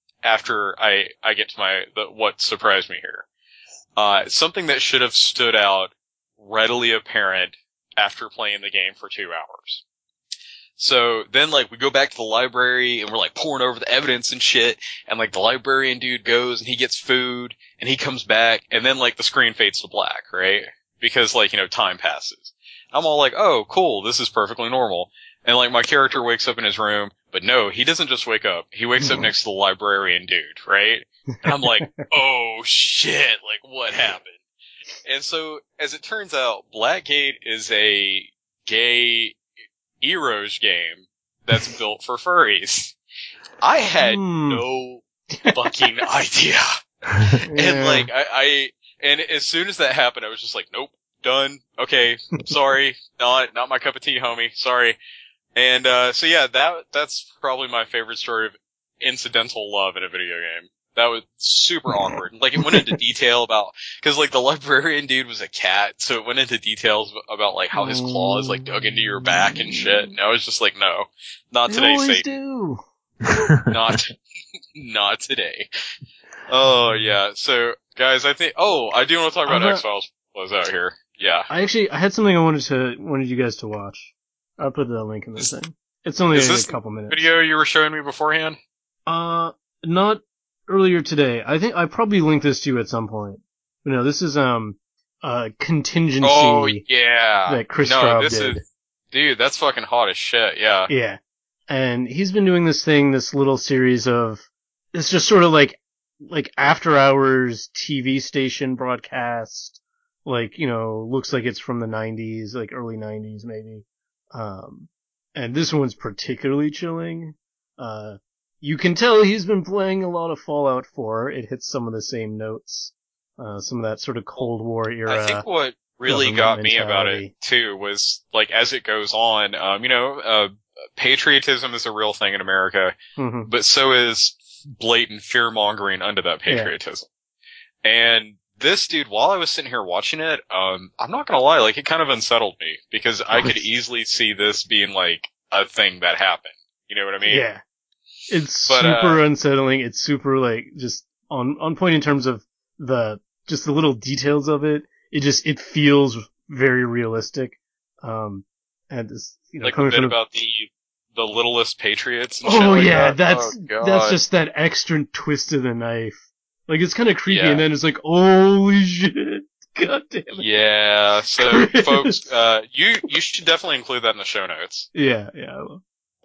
after I, I get to my, the, what surprised me here. Uh, something that should have stood out readily apparent after playing the game for two hours. So then, like, we go back to the library and we're, like, pouring over the evidence and shit, and, like, the librarian dude goes and he gets food and he comes back, and then, like, the screen fades to black, right? Because, like, you know, time passes. I'm all like, oh, cool, this is perfectly normal. And, like, my character wakes up in his room, but no, he doesn't just wake up. He wakes up next to the librarian dude, right? And I'm like, oh shit, like, what happened? And so, as it turns out, Blackgate is a gay Eros game that's built for furries. I had Hmm. no fucking idea. And Yeah. like, I, I, and as soon as that happened, I was just like, nope, done. Okay, sorry, not, not my cup of tea, homie. Sorry. And, uh, so yeah, that, that's probably my favorite story of incidental love in a video game. That was super awkward. Like, it went into detail about, cause like the librarian dude was a cat, so it went into details about like how his claws like dug into your back and shit. And I was just like, no, not They today, always Satan. do. Not, not today. Oh yeah. So guys, I think, oh, I do want to talk about Uh-huh. X-Files close out here. Yeah. I actually, I had something I wanted to, wanted you guys to watch. I'll put the link in the Is- thing. It's only is this a couple minutes. Video you were showing me beforehand? Uh, not earlier today. I think I probably linked this to you at some point. But no, this is, um, uh, Contingency Oh yeah. that Chris no, Straub this did. is, dude, that's fucking hot as shit. Yeah. Yeah. And he's been doing this thing, this little series of, it's just sort of like, like after hours T V station broadcast, like, you know, looks like it's from the nineties, like early nineties maybe. Um, and this one's particularly chilling. Uh, you can tell he's been playing a lot of Fallout four. It hits some of the same notes. Uh, some of that sort of Cold War era. I think what really government got me about mentality. it too was like as it goes on, um, you know, uh, patriotism is a real thing in America, Mhm. but so is blatant fear mongering under that patriotism. And this dude, while I was sitting here watching it, um, I'm not gonna lie, like it kind of unsettled me because I could easily see this being like a thing that happened. You know what I mean? Yeah. It's But, super uh, unsettling. It's super, like, just on, on point in terms of the, just the little details of it. It just, it feels very realistic. Um, and this, you know, Like the coming bit from about the the littlest patriots and shit oh like yeah, that. that's, Oh, God. that's just that extra twist of the knife. Like, it's kind of creepy, Yeah. and then it's like, holy shit. God damn it. Yeah, so folks, uh, you, you should definitely include that in the show notes. Yeah, yeah. I will.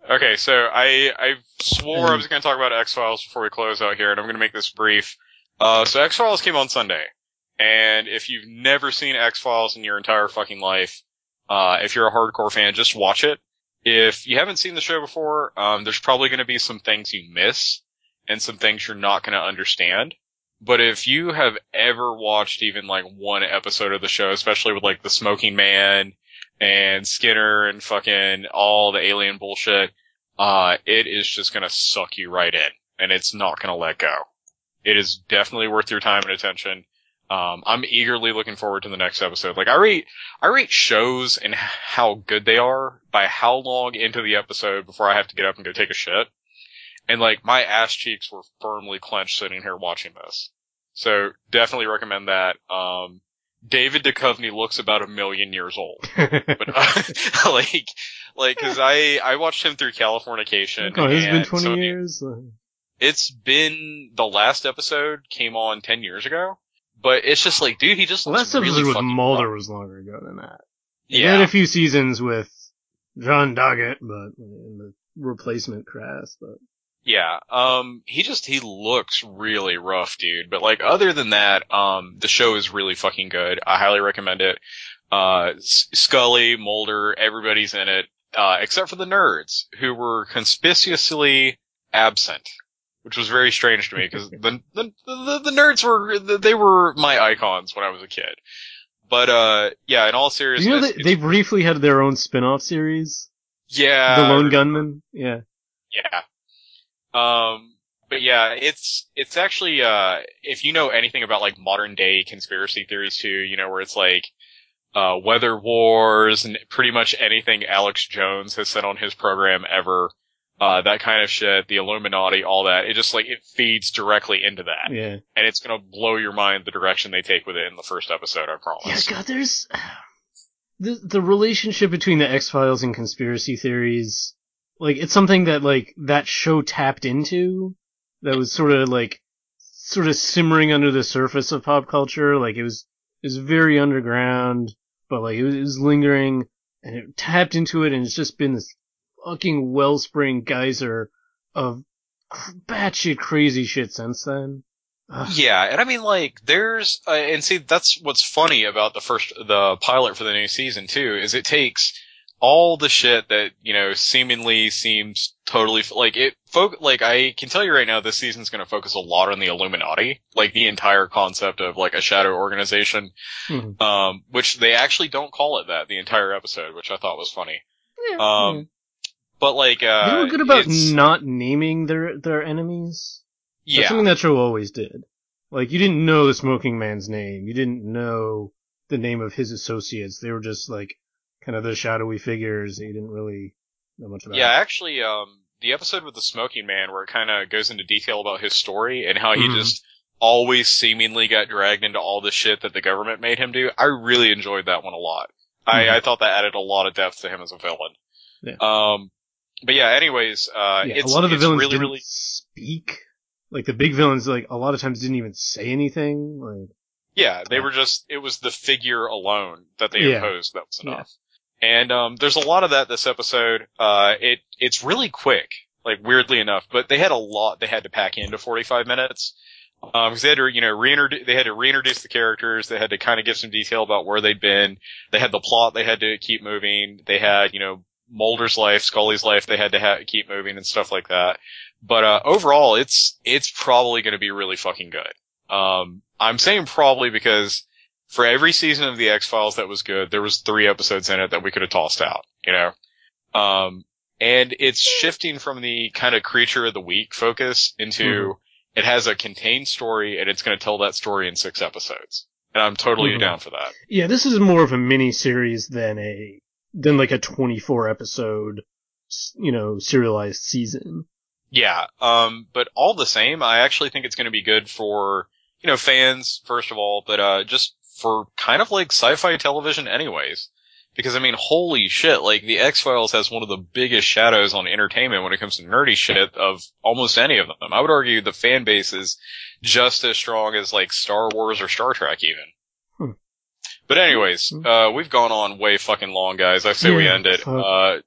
Okay, so I I swore I was going to talk about X-Files before we close out here, and I'm going to make this brief. Uh, so X-Files came on Sunday, and if you've never seen X-Files in your entire fucking life, uh, if you're a hardcore fan, just watch it. If you haven't seen the show before, um, there's probably going to be some things you miss, and some things you're not going to understand. But if you have ever watched even like one episode of the show, especially with like the Smoking Man and Skinner and fucking all the alien bullshit, uh, it is just gonna suck you right in, and it's not gonna let go. It is definitely worth your time and attention. Um, I'm eagerly looking forward to the next episode. Like, I rate, I rate shows and how good they are by how long into the episode before I have to get up and go take a shit. And like, my ass cheeks were firmly clenched sitting here watching this. So, definitely recommend that. Um, David Duchovny looks about a million years old. But, uh, like, like, cause I, I watched him through Californication. Oh, it's been twenty so years? It's been, the last episode came on ten years ago. But it's just like, dude, he just The looks last really episode with fucking Mulder rough. was longer ago than that. Yeah. He had a few seasons with John Doggett, but in the replacement cast, but. Yeah, um, he just, he looks really rough, dude. But like, other than that, um, the show is really fucking good. I highly recommend it. Uh, S- Scully, Mulder, everybody's in it, uh, except for the nerds, who were conspicuously absent. Which was very strange to me, because the, the, the, the nerds were, they were my icons when I was a kid. But, uh, yeah, in all seriousness. You know that they briefly had their own spin-off series? Yeah. The Lone Gunman? Yeah. Yeah. Um, but yeah, it's, it's actually, uh, if you know anything about like modern day conspiracy theories too, you know, where it's like, uh, weather wars and pretty much anything Alex Jones has said on his program ever, uh, that kind of shit, the Illuminati, all that, it just like, it feeds directly into that. Yeah. And it's gonna blow your mind the direction they take with it in the first episode, I promise. Yeah, God, there's, the, the relationship between the X-Files and conspiracy theories, like, it's something that, like, that show tapped into, that was sort of, like, sort of simmering under the surface of pop culture, like, it was, it was very underground, but, like, it was, it was lingering, and it tapped into it, and it's just been this fucking wellspring geyser of batshit crazy shit since then. Ugh. Yeah, and I mean, like, there's, uh, and see, that's what's funny about the first, the pilot for the new season, too, is it takes all the shit that, you know, seemingly seems totally, like, it, folk, like, I can tell you right now, this season's gonna focus a lot on the Illuminati, like, the entire concept of, like, a shadow organization, Mm-hmm. um, which they actually don't call it that the entire episode, which I thought was funny. Yeah, Um, yeah. but, like, uh, They were good about it's, not naming their, their enemies. That's yeah. something that show always did. Like, you didn't know the Smoking Man's name. You didn't know the name of his associates. They were just, like, kind of the shadowy figures that you didn't really know much about. Yeah, actually, um, the episode with the Smoking Man where it kind of goes into detail about his story and how he Mhm. just always seemingly got dragged into all the shit that the government made him do, I really enjoyed that one a lot. I, Mhm. I thought that added a lot of depth to him as a villain. Yeah. Um, but yeah, anyways, uh, Yeah, it's, a lot of the it's villains really, didn't really, speak. Like, the big villains, like, a lot of times didn't even say anything. Like, yeah, they were just, it was the figure alone that they Yeah. imposed that was Yeah. enough. And, um, there's a lot of that this episode. Uh, it, it's really quick, like, weirdly enough, but they had a lot they had to pack into forty-five minutes. Um, cause they had to, you know, reintroduce, they had to reintroduce the characters, they had to kind of give some detail about where they'd been, they had the plot they had to keep moving, they had, you know, Mulder's life, Scully's life they had to ha- keep moving and stuff like that. But, uh, overall, it's, it's probably gonna be really fucking good. Um, I'm saying probably because for every season of the X-Files that was good, there was three episodes in it that we could have tossed out, you know? Um, and it's shifting from the kind of creature of the week focus into, Mhm. it has a contained story and it's going to tell that story in six episodes. And I'm totally Mhm. down for that. yeah, this is more of a mini series than a, than like a twenty-four episode, you know, serialized season. Yeah, um, but all the same, I actually think it's going to be good for, you know, fans, first of all, but, uh, just for kind of like sci-fi television anyways. Because, I mean, holy shit, like, the X-Files has one of the biggest shadows on entertainment when it comes to nerdy shit of almost any of them. I would argue the fan base is just as strong as, like, Star Wars or Star Trek even. Hmm. But anyways, uh, we've gone on way fucking long, guys. I say we Yeah, end it. fuck. Uh,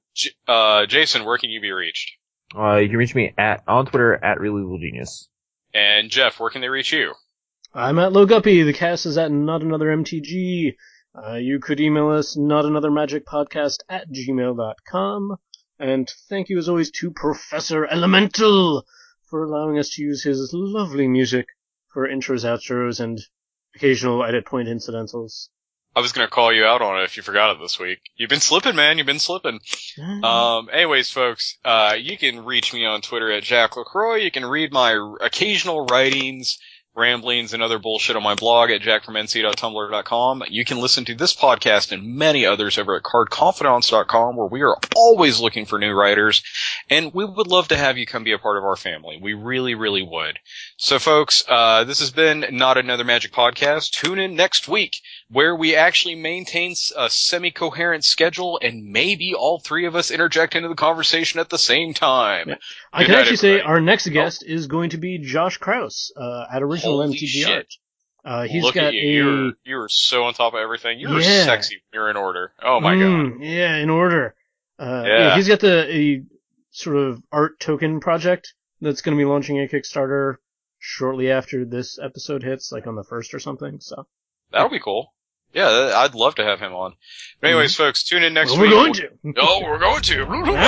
J- uh, Jason, where can you be reached? Uh, you can reach me at on Twitter at Really Little Genius. And Jeff, where can they reach you? I'm at Loguppy. The cast is at Not Another M T G. Uh, you could email us not another magic podcast at gmail dot com. And thank you as always to Professor Elemental for allowing us to use his lovely music for intros, outros, and occasional edit point incidentals. I was gonna call you out on it if you forgot it this week. You've been slipping, man. You've been slipping. Um, anyways, folks, uh, you can reach me on Twitter at Jack LaCroix. You can read my occasional writings, ramblings, and other bullshit on my blog at jack from n c dot tumblr dot com. You can listen to this podcast and many others over at card confidants dot com, where we are always looking for new writers, and we would love to have you come be a part of our family. We really, really would. So, folks, uh, this has been Not Another Magic Podcast. Tune in next week, where we actually maintain a semi-coherent schedule, and maybe all three of us interject into the conversation at the same time. Yeah. I Good can night, actually say everybody. our next guest is going to be Josh Krause uh, at Original Holy M T G shit. Art. Uh, he's Look got at you. a You're, you're so on top of everything. You're Yeah. sexy when you're in order. Oh my god. Mm, yeah, in order. Uh, yeah. Yeah. he's got the a sort of art token project that's going to be launching a Kickstarter shortly after this episode hits, like on the first or something. So That'll be cool. Yeah, that- I'd love to have him on. But anyways, folks, tune in next well, week. we're going to. Oh, we're going to.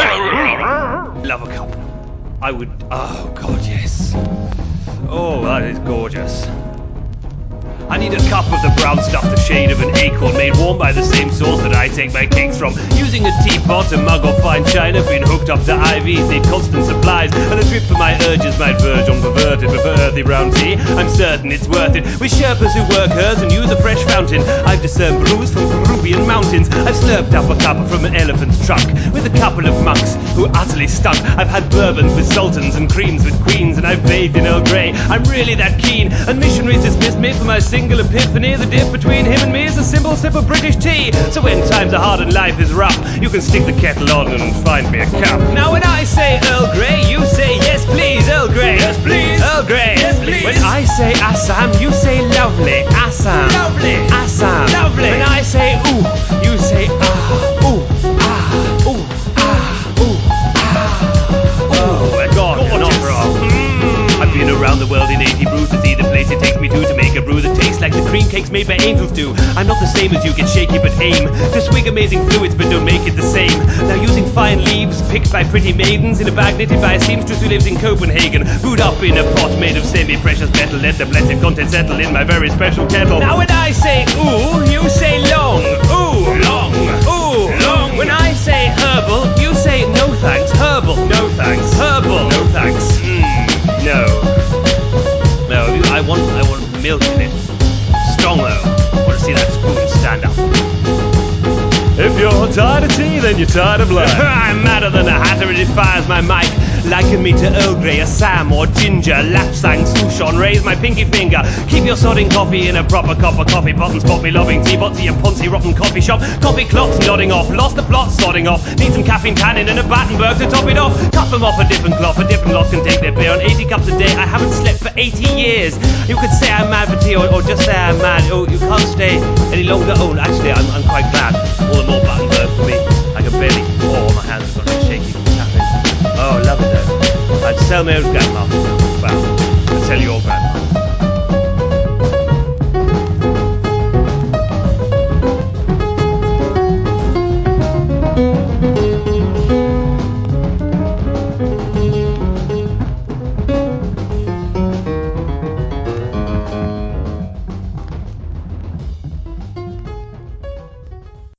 Love a cup. I would. Oh, God, yes. Oh, that is gorgeous. I need a cup of the brown stuff, the shade of an acorn, made warm by the same source that I take my cakes from. Using a teapot, a mug of fine china, been hooked up to I Vs, need constant supplies, and a drip for my urges might verge on perverted, but for earthy brown tea, I'm certain it's worth it. With Sherpas who work hers and use a fresh fountain, I've discerned brews from Peruvian mountains. I've slurped up a cup from an elephant's trunk, with a couple of monks who utterly stunk. I've had bourbons with sultans and creams with queens, and I've bathed in Earl Grey. I'm really that keen, and missionaries dismissed me for my single epiphany. The dip between him and me is a simple sip of British tea. So when times are hard and life is rough, you can stick the kettle on and find me a cup. Now when I say Earl Grey, you say yes please, Earl Grey. Yes please, Earl Grey. Yes please. When I say Assam, you say lovely, Assam. Lovely, Assam. Lovely. When I say ooh, you say ah, ooh, ah, ooh, ah, ooh, ah. Oh my God, an opera. Mm. I've been around the world in eighty brews to see the place it takes me to to make a brew that tastes like the cream cakes made by angels do. I'm not the same as you, get shaky but aim to swig amazing fluids but don't make it the same. Now using fine leaves picked by pretty maidens in a bag knitted by a seamstress who lives in Copenhagen, brewed up in a pot made of semi-precious metal, let the blessed content settle in my very special kettle. Now when I say ooh, you say long, ooh, long, ooh, long. When I say herbal, you say no thanks, herbal, no thanks, herbal, no thanks, mm, no. No, I want, I want milk in it. Strong though. I want to see that spoon stand up. If you're tired of tea, then you're tired of life. I'm madder than a hatter, it fires my mic. Liken me to Earl Grey, Assam, or ginger, Lapsang, Souchon. Raise my pinky finger. Keep your sodding coffee in a proper cup of coffee pot and spot me lobbing teapot to your poncy rotten coffee shop. Coffee clots nodding off, lost the plot, sodding off. Need some caffeine tannin and a Battenberg to top it off. Cut them off a different cloth, a different lot can take their beer. On eighty cups a day, I haven't slept for eighty years. You could say I'm mad for tea, or, or just say I'm mad. Oh, you can't stay any longer. Oh, actually, I'm, I'm quite glad. All the more Battenberg for me. I can barely. Oh, my hands have got shaky from caffeine. Oh, love it though. I'd tell my own grandma. Well, I'd tell your grandma.